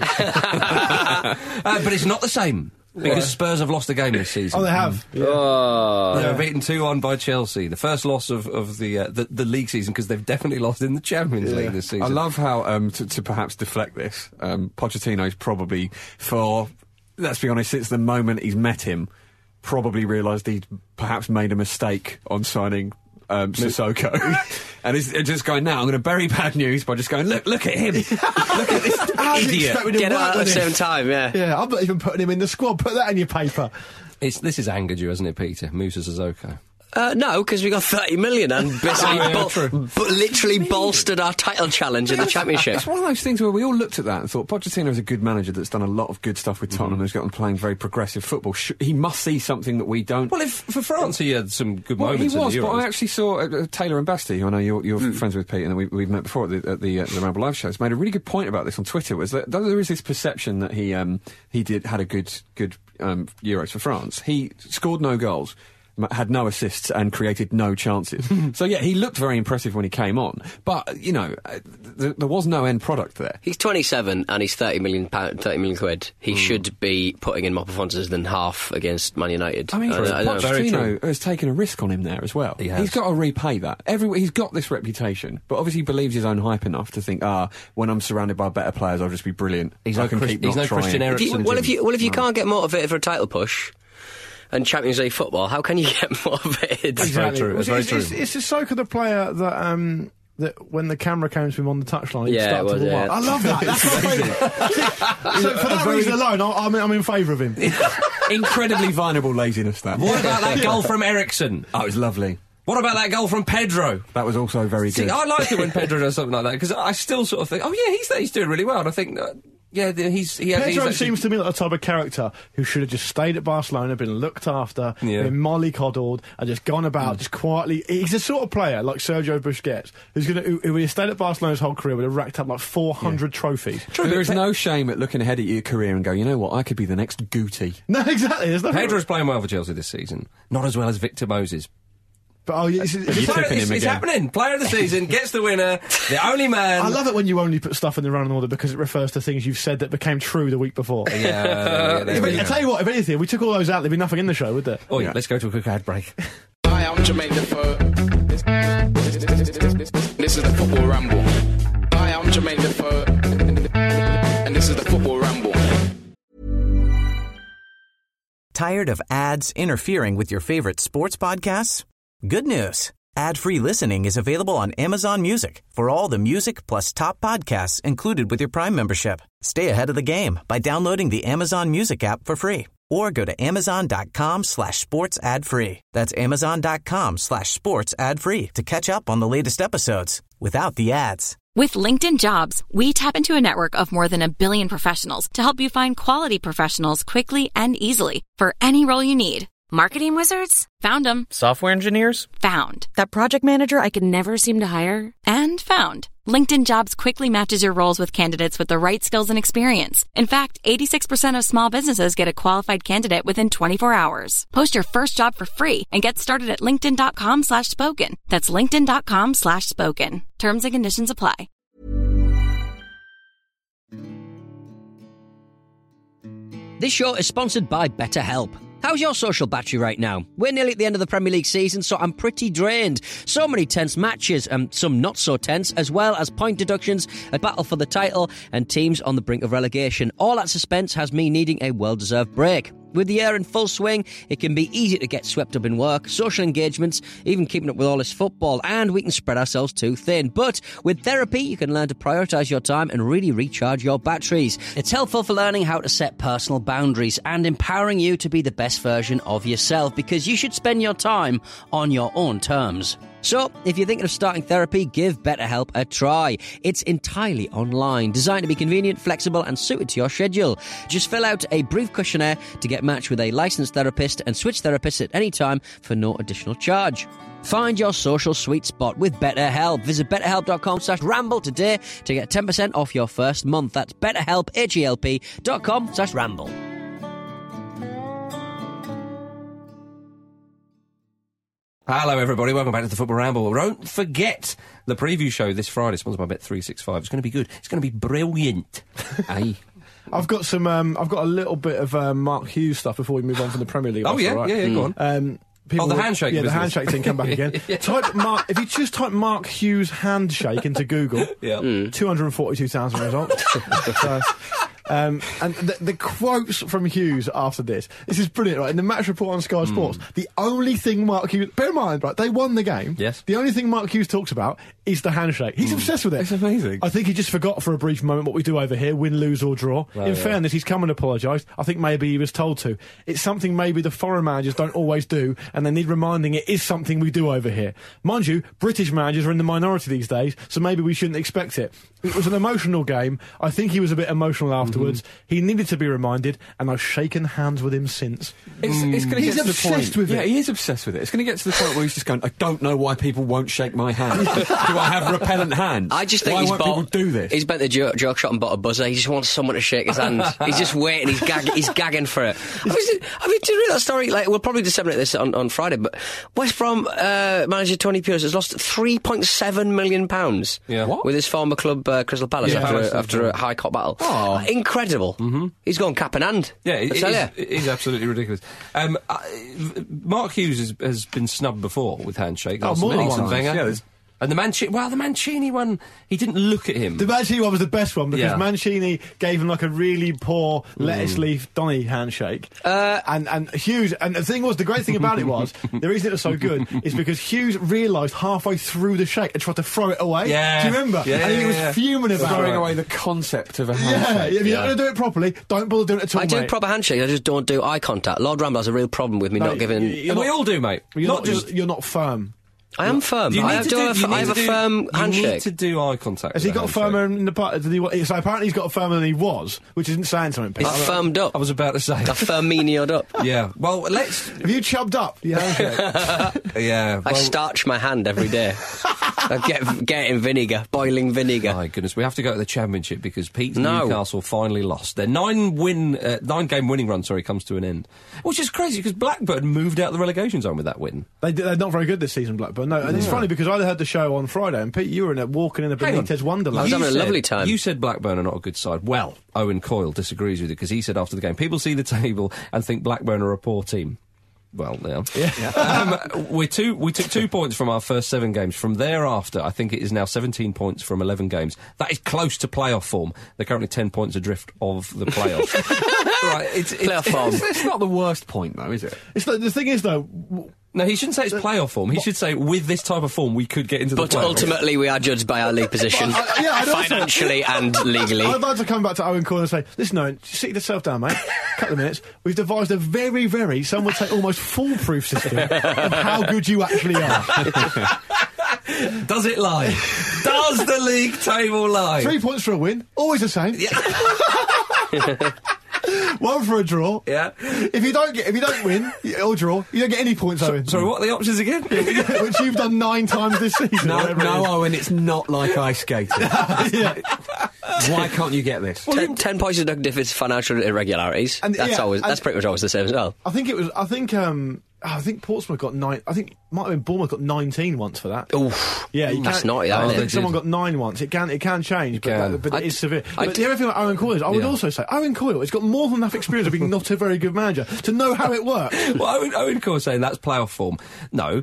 But it's not the same. Because Spurs have lost a game this season. Oh, they have. They were beaten 2-1 by Chelsea. The first loss of the league season, because they've definitely lost in the Champions League this season. I love how, to perhaps deflect this, Pochettino's probably, let's be honest, since the moment he's met him, probably realised he'd perhaps made a mistake on signing Sissoko. And he's just going, now I'm going to bury bad news by just going, look at him. Look at this idiot. Get out at the same time, Yeah, I'm not even putting him in the squad. Put that in your paper. This has angered you, hasn't it, Peter? Moussa Sissoko. No, because we got 30 million and basically literally bolstered our title challenge in the Championship. It's one of those things where we all looked at that and thought, Pochettino is a good manager that's done a lot of good stuff with Tottenham, who's got them playing very progressive football. He must see something that we don't. Well, for France he had some good moments he was, in the Euros. But I actually saw Taylor and Basti, who I know you're friends with, Pete, and we've met before at the Ramble Live shows, made a really good point about this on Twitter, was that there is this perception that he had a good Euros for France. He scored no goals. had no assists and created no chances. So yeah, he looked very impressive when he came on, but you know, there was no end product there. He's 27 and he's 30 million quid. He should be putting in more performances than half against Man United. I mean, Pochettino has taken a risk on him there as well. He's got to repay that. He's got this reputation, but obviously he believes his own hype enough to think, when I'm surrounded by better players, I'll just be brilliant. He's no Christian Eriksen. If you can't get motivated for a title push and Champions League football, how can you get motivated? That's very true. It's Sissoko the player that when the camera came to him on the touchline, he started to warm up. I love that. That's my favourite. So for that reason alone, I'm in favour of him. Incredibly vulnerable laziness, that. What about that goal from Eriksen? Oh, it was lovely. What about that goal from Pedro? That was also very good. See, I like it when Pedro does something like that, because I still sort of think, he's doing really well, and I think... Pedro seems to me like the type of character who should have just stayed at Barcelona, been looked after, been mollycoddled, and just gone about just quietly. He's the sort of player like Sergio Busquets who would have stayed at Barcelona his whole career, would have racked up like 400 trophies. True, there is no shame at looking ahead at your career and go, you know what, I could be the next Guti. No, exactly. Pedro's playing well for Chelsea this season, not as well as Victor Moses. But it's happening. Player of the season gets the winner. The only man. I love it when you only put stuff in the running order because it refers to things you've said that became true the week before. I tell you what, if anything, we took all those out, there'd be nothing in the show, would there? Oh yeah, let's go to a quick ad break. Hi, I'm Jermaine Defoe. This is the Football Ramble. Hi, I'm Jermaine Defoe. And this is the Football Ramble. Tired of ads interfering with your favorite sports podcasts? Good news. Ad-free listening is available on Amazon Music for all the music plus top podcasts included with your Prime membership. Stay ahead of the game by downloading the Amazon Music app for free or go to amazon.com/sports ad free. That's amazon.com/sports ad free to catch up on the latest episodes without the ads. With LinkedIn Jobs, we tap into a network of more than 1 billion professionals to help you find quality professionals quickly and easily for any role you need. Marketing wizards? Found them. Software engineers? Found. That project manager I could never seem to hire? And found. LinkedIn Jobs quickly matches your roles with candidates with the right skills and experience. In fact, 86% of small businesses get a qualified candidate within 24 hours. Post your first job for free and get started at linkedin.com/spoken. That's linkedin.com/spoken. Terms and conditions apply. This show is sponsored by BetterHelp. How's your social battery right now? We're nearly at the end of the Premier League season, so I'm pretty drained. So many tense matches, and some not so tense, as well as point deductions, a battle for the title, and teams on the brink of relegation. All that suspense has me needing a well-deserved break. With the year in full swing, it can be easy to get swept up in work, social engagements, even keeping up with all this football, and we can spread ourselves too thin. But with therapy, you can learn to prioritise your time and really recharge your batteries. It's helpful for learning how to set personal boundaries and empowering you to be the best version of yourself, because you should spend your time on your own terms. So, if you're thinking of starting therapy, give BetterHelp a try. It's entirely online, designed to be convenient, flexible, and suited to your schedule. Just fill out a brief questionnaire to get matched with a licensed therapist and switch therapists at any time for no additional charge. Find your social sweet spot with BetterHelp. Visit betterhelp.com/ramble today to get 10% off your first month. That's betterhelp, HELP.com/ramble. Hello, everybody. Welcome back to the Football Ramble. Don't forget the preview show this Friday, sponsored by Bet365. It's going to be good. It's going to be brilliant. Aye. I've got some. I've got a little bit of Mark Hughes stuff before we move on from the Premier League. Oh yeah, right. yeah, go on. The handshake. Yeah, the handshake thing. Come back again. If you just type Mark Hughes handshake into Google, 242,000 results. So, and the quotes from Hughes after this is brilliant, right? In the match report on Sky Sports, the only thing Mark Hughes, bear in mind, right, they won the game. Yes. The only thing Mark Hughes talks about is the handshake. He's obsessed with it. It's amazing. I think he just forgot for a brief moment what we do over here, win, lose or draw. In fairness, he's come and apologised. I think maybe he was told to. It's something maybe the foreign managers don't always do, and they need reminding it is something we do over here. Mind you, British managers are in the minority these days, so maybe we shouldn't expect it. It was an emotional game. I think he was a bit emotional after afterwards. He needed to be reminded, and I've shaken hands with him since. It's going to He's get to the point. obsessed with it. Yeah, he is obsessed with it. It's going to get to the point where he's just going, I don't know why people won't shake my hand. Do I have repellent hands? I just think why he's won't people do this? He's bent the joke shot and bought a buzzer. He just wants someone to shake his hand. He's just waiting. He's gagging for it. I mean, do you read that story? Like, we'll probably disseminate this on Friday, but West Brom manager Tony Pulis has lost £3.7 million with his former club Crystal Palace after a high court battle. Oh. Incredible. He's gone cap in hand. Yeah, it is absolutely ridiculous. Mark Hughes has been snubbed before with handshakes. More than once. Wenger. Yeah, and the Mancini one, he didn't look at him. The Mancini one was the best one because Mancini gave him like a really poor lettuce leaf Donny handshake. And Hughes, and the thing was, the great thing about it was, the reason it was so good is because Hughes realised halfway through the shake and tried to throw it away. Yeah. Do you remember? Yeah, and he was fuming about throwing it. away the concept of a handshake. Yeah, if you're not going to do it properly, don't bother doing it at all, I do proper handshakes, I just don't do eye contact. Lord Rambo has a real problem with me not giving... We all do, mate. You're not firm. I am firm. I have a firm handshake. You need to do eye contact. Has he got firmer in the part? So apparently he's got firmer than he was, which isn't saying something. He's firmed up. I was about to say. I firminioed up. Yeah. Well, let's. Have you chubbed up? Yeah. Yeah. I starch my hand every day. I get it in vinegar, boiling vinegar. My goodness, we have to go to the Championship because Pete's Newcastle finally lost. Their 9-game winning run, comes to an end, which is crazy because Blackburn moved out of the relegation zone with that win. They're not very good this season, Blackburn. No, and it's funny because I heard the show on Friday, and Pete, you were in it walking in a Benitez wonderland. I was having a lovely time. You said Blackburn are not a good side. Well, Owen Coyle disagrees with you because he said after the game, people see the table and think Blackburn are a poor team. Well, yeah. We took 2 points from our first 7 games. From thereafter, I think it is now 17 points from 11 games. That is close to playoff form. They're currently 10 points adrift of the playoff. Right, playoff form. It's not the worst point, though, is it? It's the thing is, though... No, he shouldn't say it's playoff form. He should say, with this type of form, we could get into the playoffs. But ultimately, we are judged by our league position, financially and legally. I'd like to come back to Owen Coyle and say, listen, Owen, sit yourself down, mate. Couple of minutes. We've devised a very, very, some would say almost foolproof system of how good you actually are. Does it lie? Does the league table lie? 3 points for a win. Always the same. Yeah. 1 for a draw. Yeah. If you don't win or draw, you don't get any points, Owen. Sorry, what are the options again? Which you've done 9 times this season. No, Owen, it's not like ice skating. Why can't you get this? 10 points is deducted if it's financial irregularities. And that's pretty much always the same as well. I think Portsmouth got 9. I think might have been Bournemouth got 19 once for that. Oof. Yeah, that's naughty. I think someone got 9 once. It can change, but it is severe. But the other thing about Owen Coyle is, I would also say Owen Coyle has got more than enough experience of being not a very good manager to know how it works. Well, Owen Coyle saying that's playoff form. No.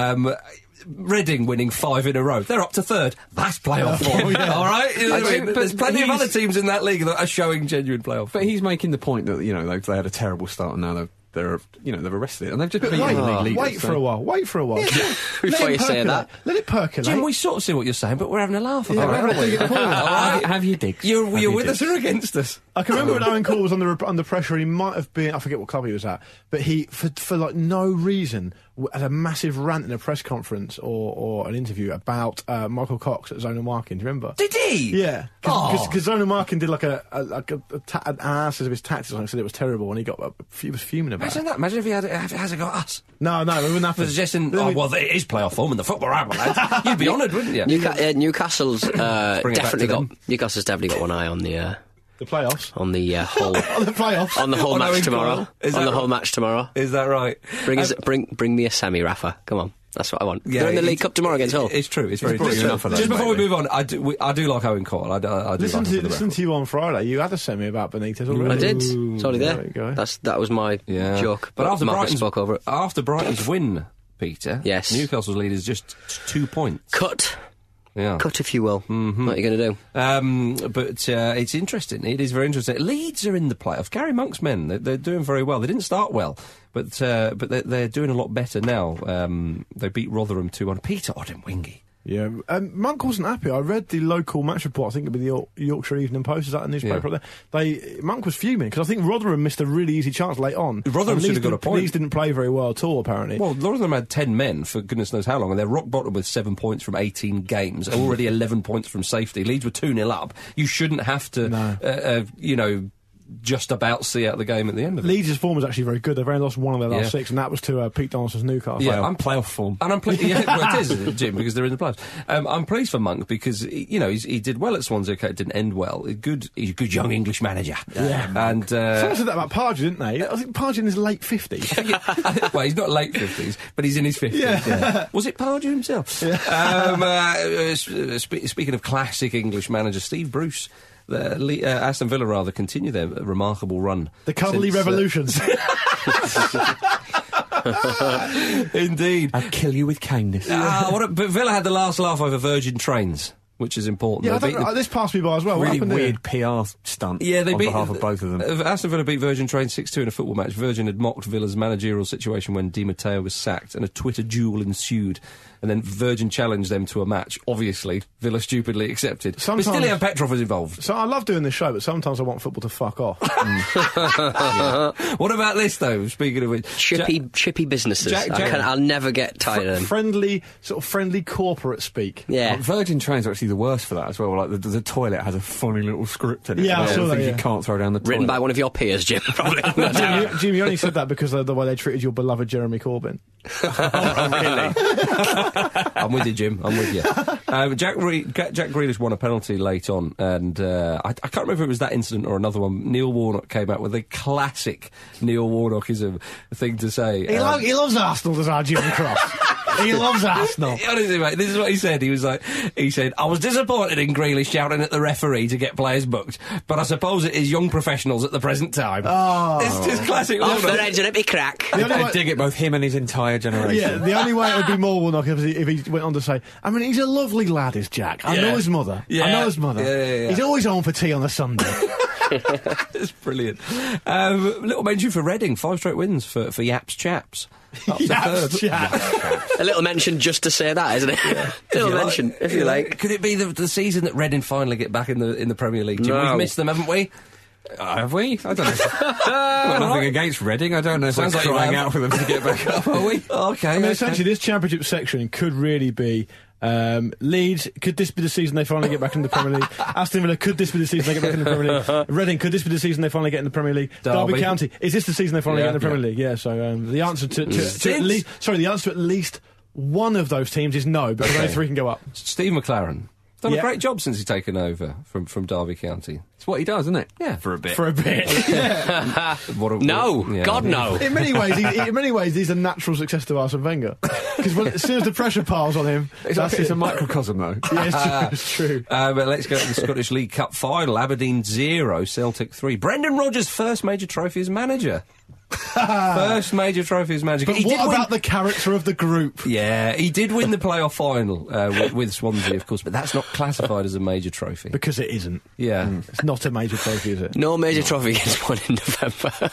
Reading winning 5 in a row. They're up to 3rd. That's playoff form. All right? You know what I mean? There's plenty of other teams in that league that are showing genuine playoff form. But he's making the point that, they had a terrible start and now they've arrested it, and they've just beaten the league leaders. Wait for a while. Yeah. Before you say that. Let it percolate. Jim, we sort of see what you're saying, but we're having a laugh about it, haven't we? Have your digs. You're with us or against us? I can remember when Owen Coyle was under pressure, he might have been, I forget what club he was at, but he, for like no reason, had a massive rant in a press conference or an interview about Michael Cox at Zona Markin. Do you remember? Did he? Yeah. Because Zona Markin did like an analysis of his tactics and said it was terrible, and he was fuming about it. Imagine if he hasn't got us. No, it wouldn't happen. Suggesting, it is playoff form in the football round, lads. You'd be honoured, wouldn't you? Newcastle's definitely got one eye on the playoffs, on the whole on the playoffs, on the whole match tomorrow. On the whole match tomorrow. Is that right? Bring me a semi, Rafa. Come on. That's what I want. Yeah, they're in the League Cup tomorrow against Hull. It's true. It's very true. Just before we move on, I do like Owen Coyle. I do listen to you on Friday. You had a semi about Benitez already. I did. It's already there. There you go. That was my joke. But after it. Brighton's win, Peter, yes, Newcastle's lead is just 2 points. Cut. Yeah. Cut, if you will. Mm-hmm. What are you going to do? But it's interesting. It is very interesting. Leeds are in the playoffs. Gary Monk's men, they're doing very well. They didn't start well, but they're doing a lot better now. They beat Rotherham 2-1. Peter Odemwingie. Yeah, Monk wasn't happy. I read the local match report. I think it'd be the Yorkshire Evening Post. Is that a newspaper up there? Monk was fuming because I think Rotherham missed a really easy chance late on. Rotherham should have got a point. Leeds didn't play very well at all, apparently. Well, Rotherham had 10 men for goodness knows how long, and they're rock bottom with 7 points from 18 games. Already 11 points from safety. Leeds were 2-0 up. You shouldn't have to, just about see out the game at the end of it. Leeds' form was actually very good. They've only lost one of their last 6, and that was to Pete Donaldson's Newcastle. Yeah, I'm playoff form. And I'm pleased. Yeah, well, it is, Jim, because they're in the playoffs. I'm pleased for Monk because he did well at Swansea. Okay, it didn't end well. He's a good young English manager. Yeah, and someone said that about Pardew, didn't they? I think Pardew in his late 50s. Well, he's not late 50s, but he's in his 50s. Yeah. Was it Pardew himself? Yeah. Speaking of classic English manager, Steve Bruce. Aston Villa continue their remarkable run. The cuddly revolutions. Indeed. I'll kill you with kindness. But Villa had the last laugh over Virgin Trains, which is important. Yeah, this passed me by as well. Really weird PR stunt on behalf of both of them. Aston Villa beat Virgin Trains 6-2 in a football match. Virgin had mocked Villa's managerial situation when Di Matteo was sacked, and a Twitter duel ensued. And then Virgin challenged them to a match. Obviously, Villa stupidly accepted. But Stilian Petrov was involved. So I love doing this show, but sometimes I want football to fuck off. What about this, though? Speaking of which... Chippy businesses. I'll never get tired of them. Friendly corporate speak. Yeah. Virgin Trains are actually the worst for that as well. Like, the toilet has a funny little script in it. Yeah, I saw that, you can't throw down the toilet. Written by one of your peers, Jim, probably. Jim, you only said that because of the way they treated your beloved Jeremy Corbyn. Really? I'm with you, Jim. I'm with you. Jack Grealish won a penalty late on, and I can't remember if it was that incident or another one. Neil Warnock came out with a classic Neil Warnockism thing to say. He loves Arsenal, does our Jim Cross. He loves Arsenal. Honestly, mate, this is what he said. He said, I was disappointed in Grealish shouting at the referee to get players booked, but I suppose it is young professionals at the present time. Oh. It's just classic Off Warnock. the edge and it be crack. I dig it, both him and his entire generation. Yeah, the only way it would be more Warnock if he went on to say, I mean, he's a lovely lad, is Jack. I know his mother. Yeah. I know his mother. Yeah. He's always home for tea on a Sunday. It's brilliant. Little mention for Reading, 5 straight wins for Yaps Chaps. Yaps Chaps. A little mention just to say that, isn't it? Yeah. A little mention, if you like. Could it be the season that Reading finally get back in the Premier League? No. We've missed them, haven't we? Have we? I don't know. I've got nothing against Reading. I don't know if I'm crying out for them to get back up, are we? Okay. I mean, essentially, this championship section could really be Leeds, could this be the season they finally get back in the Premier League? Aston Villa, could this be the season they get back in the Premier League? Reading, could this be the season they finally get in the Premier League? Derby County, is this the season they finally get in the Premier League? Yeah, so the answer to at least one of those teams is no, but only 3 can go up. Steve McLaren. Done a great job since he's taken over from Derby County. It's what he does, isn't it? Yeah. For a bit. Yeah. God, no. In many ways, he's a natural successor to Arsene Wenger. Because as soon as the pressure piles on him... It's a microcosm, though. Yeah, it's true. But let's go to the Scottish League Cup final. Aberdeen 0, Celtic 3. Brendan Rodgers' first major trophy as manager. First major trophy as manager. But what about the character of the group? Yeah, he did win the playoff final with Swansea, of course, but that's not classified as a major trophy. Because it isn't. Yeah. It's not a major trophy, is it? No major trophy gets won in November.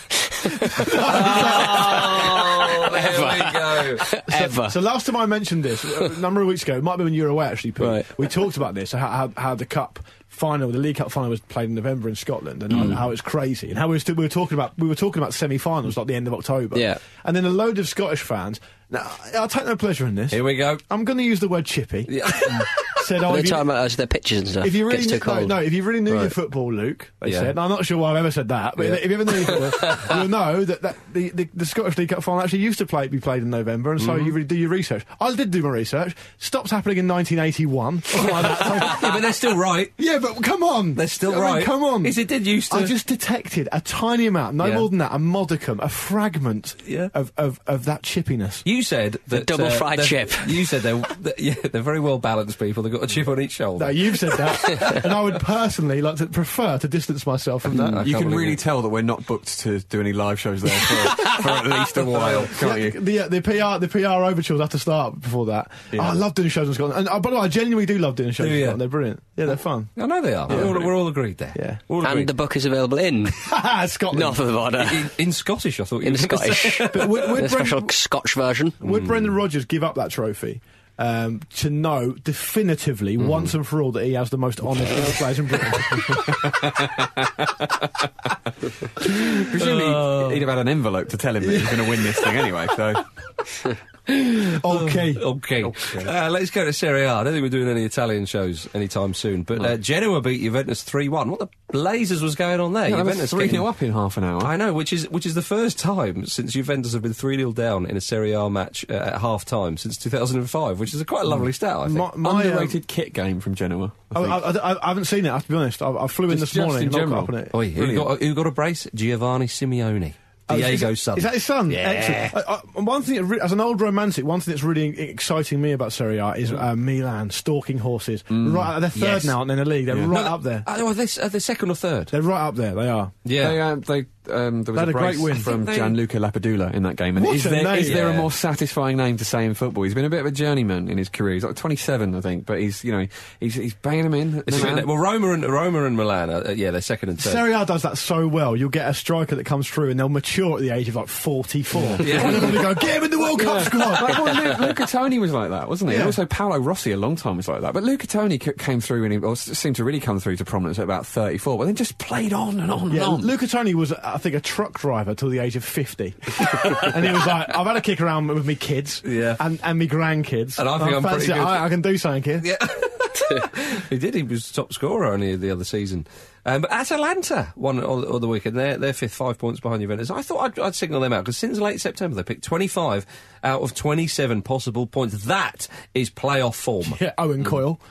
There we go. Ever. So last time I mentioned this, a number of weeks ago, it might be when you were away actually, Pete, right. We talked about this, how the Cup final, the League Cup final was played in November in Scotland, and how it's crazy, and how we were talking about semi-finals like the end of October. Yeah. And then a load of Scottish fans. Now, I'll take no pleasure in this. Here we go. I'm going to use the word chippy. Yeah. Said, they're talking about their pictures and stuff. If you really gets too cold. if you really knew your football, Luke, they said. And I'm not sure why I've ever said that, but if you ever knew your football, you'll know that the Scottish League Cup final actually used to be played in November, and so you really do your research. I did do my research. Stopped happening in 1981. Something like that. Yeah, but they're still right. Yeah, but come on. They're still right. Come on. It did used to. I just detected a tiny amount, no more than that, a modicum, a fragment of that chippiness. You said that... double fried chip. You said they're very well balanced people. They've got a chip on each shoulder. No, you've said that. And I would personally prefer to distance myself from that. You can really tell that we're not booked to do any live shows there for at least a while, can't you? The PR overtures have to start before that. Yeah. Oh, I love doing shows in Scotland. And by the way, I genuinely do love doing shows in Scotland. They're brilliant. Yeah, they're fun. I know they are. Yeah, we're all agreed there. Yeah. And the book is available in Scotland. North of the border. In Scottish, I thought you in were Scottish. But would a special Scotch version. Would Brendan Rodgers give up that trophy to know definitively once and for all that he has the most honest English players in Britain. Presumably he'd have had an envelope to tell him that he's going to win this thing anyway, so... Okay. Let's go to Serie A. I don't think we're doing any Italian shows anytime soon, but Genoa beat Juventus 3-1. What the blazers was going on there? Yeah, Juventus 3-0 up in half an hour. I know, which is the first time since Juventus have been 3-0 down in a Serie A match at half-time since 2005, which is quite a lovely stat, I think. My underrated kit game from Genoa. I haven't seen it, I have to be honest. I flew in this morning and knocked up on it. Who got a brace? Giovanni Simeone. Diego's son. Is that his son? Yeah. Excellent. One thing, as an old romantic, one thing that's really exciting me about Serie A is Milan stalking horses. Right, they're third now, and in the league, they're right up there. Are they second or third? They're right up there. They are. Yeah, there was a brace great win from Gianluca Lapadula in that game. And is there a more satisfying name to say in football? He's been a bit of a journeyman in his career. He's like 27, I think, but he's banging them in. Well, Roma and Milan, they're second and third. Serie A does that so well. You'll get a striker that comes through and they'll mature at the age of like 44. Yeah. And everybody go, get him in the World Cup squad. Luca Toni was like that, wasn't he? Yeah. And also Paolo Rossi a long time was like that. But Luca Toni came through or seemed to really come through to prominence at about 34, but then just played on and on and on. Luca Toni was, I think, a truck driver till the age of 50. And he was like, I've had a kick around with me kids and me grandkids. And I think I'm pretty good. I can do something here. Yeah. He did. He was top scorer only the other season. But Atalanta won on the weekend. They're fifth, 5 points behind Juventus. I thought I'd signal them out because since late September they picked 25 out of 27 possible points. That is playoff form. Yeah, Owen Coyle.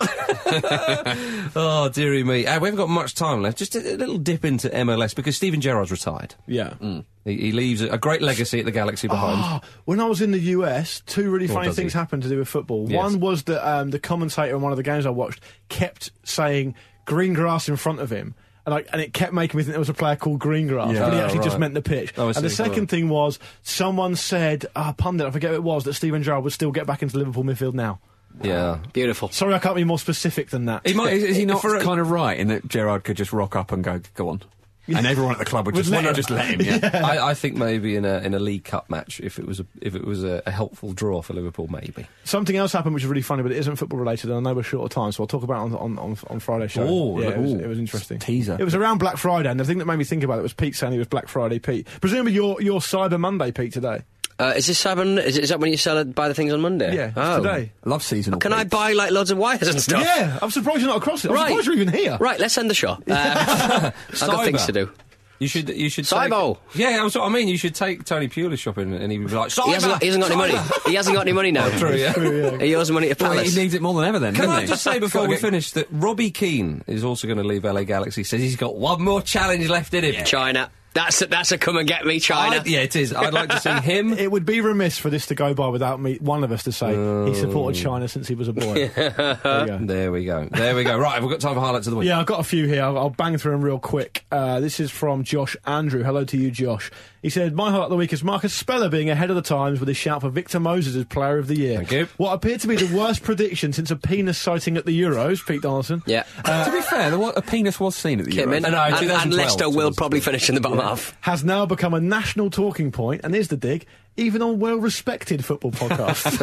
Oh, dearie me. We haven't got much time left. Just a little dip into MLS because Steven Gerrard's retired. Yeah. He leaves a great legacy at the Galaxy behind. When I was in the US, two really funny things happened to do with football. Yes. One was that the commentator in one of the games I watched kept saying green grass in front of him. And it kept making me think there was a player called Greengrass, but he actually just meant the pitch. And the second thing was, someone said, pundit, I forget who it was, that Steven Gerrard would still get back into Liverpool midfield now. Yeah. Beautiful. Sorry, I can't be more specific than that. Is he not kind of right in that Gerrard could just rock up and go on? And everyone at the club would just let him. Yeah. I think maybe in a League Cup match, if it was a helpful draw for Liverpool, maybe. Something else happened which is really funny, but it isn't football related, and I know we're short of time, so I'll talk about it on Friday's show. It was interesting. Teaser. It was around Black Friday, and the thing that made me think about it was Pete saying he was Black Friday Pete. Presumably your Cyber Monday, Pete, today. Is this Cyber? Is that when you buy the things on Monday? Yeah, today. Love seasonal. Can I buy like loads of wires and stuff? Yeah, I'm surprised you're not across it. I'm surprised you're even here. Right, let's end the show. I've got things to do. You should Cybo. Yeah, that's what I mean. You should take Tony Pulis shopping and he'd be like, he hasn't got any money. He hasn't got any money now. True, yeah. He owes money to Palace. He needs it more than ever then, Can I just say before we finish that Robbie Keane is also going to leave LA Galaxy. Says he's got one more challenge left in him. Yeah. China. That's a come and get me, China. Yeah, it is. I'd like to see him. It would be remiss for this to go by without one of us to say he supported China since he was a boy. There we go. Right, we've got time for highlights of the week. Yeah, I've got a few here. I'll bang through them real quick. This is from Josh Andrew. Hello to you, Josh. He said, my highlight of the week is Marcus Speller being ahead of the times with his shout for Victor Moses as Player of the Year. Thank you. What appeared to be the worst prediction since a penis sighting at the Euros, Pete Donaldson. Yeah. To be fair, a penis was seen at the Euros. And Leicester will probably finish in the bottom half. Has now become a national talking point, and here's the dig, even on well-respected football podcasts.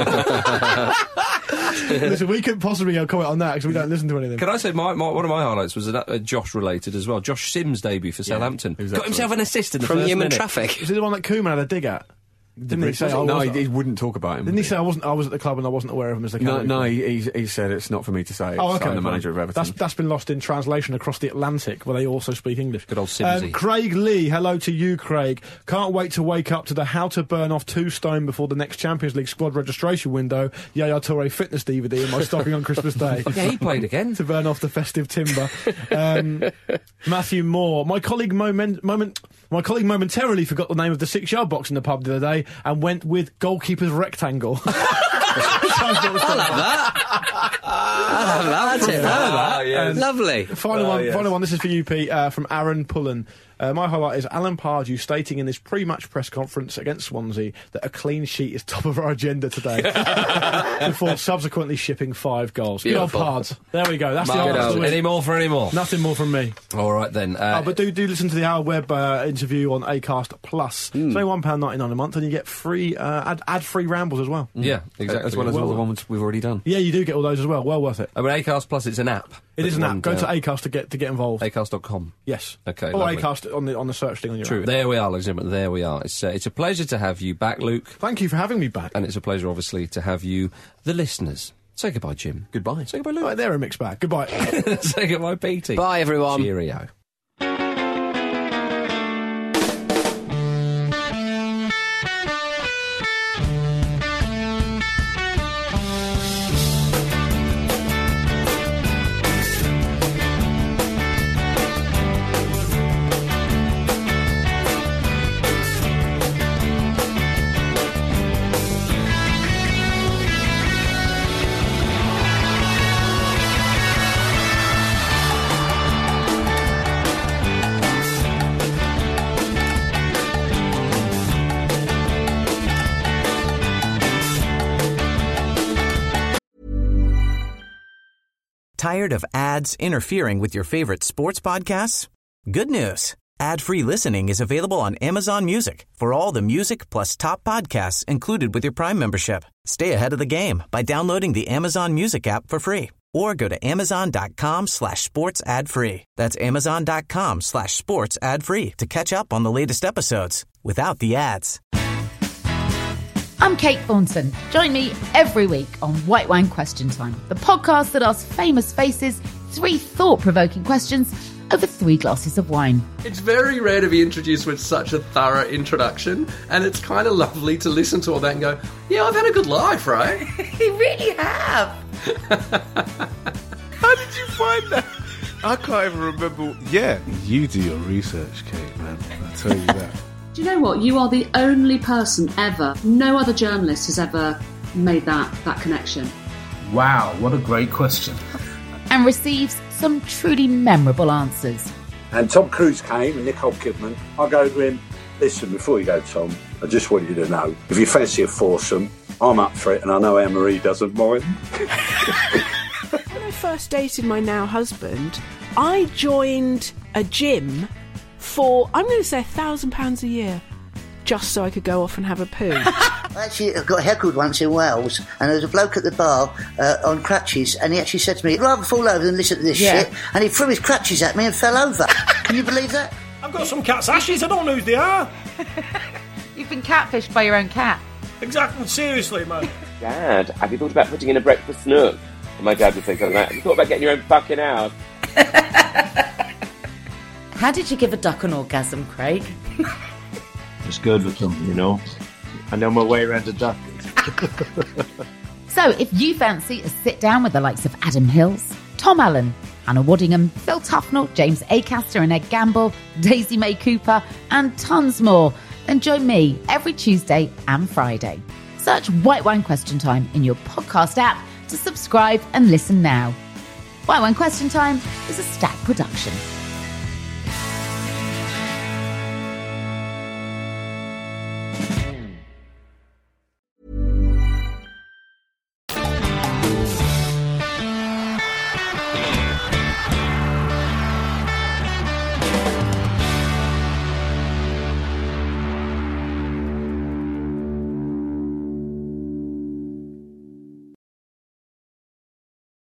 Listen, we couldn't possibly comment on that because we don't listen to anything. Can I say one of my highlights was Josh-related as well. Josh Sims' debut for Southampton. Got himself an assist in the from first human minute. Traffic. Is it the one that Koeman had a dig at? Didn't he say? No, he wouldn't talk about him. Didn't he say I was at the club and I wasn't aware of him as the captain? No, he said it's not for me to say. Oh, okay. I'm the manager of Everton. That's been lost in translation across the Atlantic, where they also speak English. Good old Simsy. Craig Lee, hello to you, Craig. Can't wait to wake up to the How to Burn Off 2 Stone before the next Champions League squad registration window. Yaya Toure fitness DVD in my stocking on Christmas Day. Yeah, he played again to burn off the festive timber. Matthew Moore, my colleague momentarily forgot the name of the 6-yard box in the pub the other day and went with goalkeeper's rectangle. I love that. That's it. Yes. Lovely. Final one. This is for you, Pete, from Aaron Pullen. My highlight is Alan Pardew stating in this pre-match press conference against Swansea that a clean sheet is top of our agenda today, before subsequently shipping 5 goals. Beautiful. Good old Pards. There we go. That's the answer. Any more for any more? Nothing more from me. All right then. But do listen to the Our Web interview on Acast Plus. It's only £1.99 a month, and you get free ad-free rambles as well. Yeah, exactly. As well as all the ones we've already done. Yeah, you do get all those as well. Well worth it. I mean, Acast Plus, it's an app. It is an app. Go to Acast to get involved. Acast.com. Yes. Okay. Or lovely. Acast on the search thing on your True. app. There we are, ladies and gentlemen. There we are. It's a pleasure to have you back, Luke. Thank you for having me back. And it's a pleasure, obviously, to have you, the listeners. Say goodbye, Jim. Goodbye. Say goodbye, Luke. Right, they're a mixed bag. Goodbye. Say goodbye, Petey. Bye, everyone. Cheerio. Tired of ads interfering with your favorite sports podcasts? Good news. Ad-free listening is available on Amazon Music for all the music plus top podcasts included with your Prime membership. Stay ahead of the game by downloading the Amazon Music app for free or go to amazon.com/sports ad free. That's amazon.com/sports ad free to catch up on the latest episodes without the ads. I'm Kate Thornton. Join me every week on White Wine Question Time, the podcast that asks famous faces 3 thought-provoking questions over 3 glasses of wine. It's very rare to be introduced with such a thorough introduction, and it's kind of lovely to listen to all that and go, yeah, I've had a good life, right? You really have. How did you find that? I can't even remember. Yeah, you do your research, Kate, man. I tell you that. Do you know what? You are the only person ever, no other journalist has ever made that connection. Wow, what a great question. And receives some truly memorable answers. And Tom Cruise came and Nicole Kidman. I go to him, listen, before you go, Tom, I just want you to know, if you fancy a foursome, I'm up for it, and I know Anne-Marie doesn't mind. When I first dated my now husband, I joined a gym for, I'm going to say, £1,000 a year, just so I could go off and have a poo. I actually got heckled once in Wales, and there was a bloke at the bar on crutches, and he actually said to me, I'd rather fall over than listen to this shit, and he threw his crutches at me and fell over. Can you believe that? I've got some cat's ashes, I don't know who they are. You've been catfished by your own cat. Exactly, seriously, man. Dad, have you thought about putting in a breakfast nook? And my dad would think of that. Have you thought about getting your own fucking house? How did you give a duck an orgasm, Craig? It's good with them, you know. I know my way around a duck. So, if you fancy a sit-down with the likes of Adam Hills, Tom Allen, Hannah Waddingham, Phil Tufnell, James Acaster and Ed Gamble, Daisy May Cooper, and tons more, then join me every Tuesday and Friday. Search White Wine Question Time in your podcast app to subscribe and listen now. White Wine Question Time is a Stack production.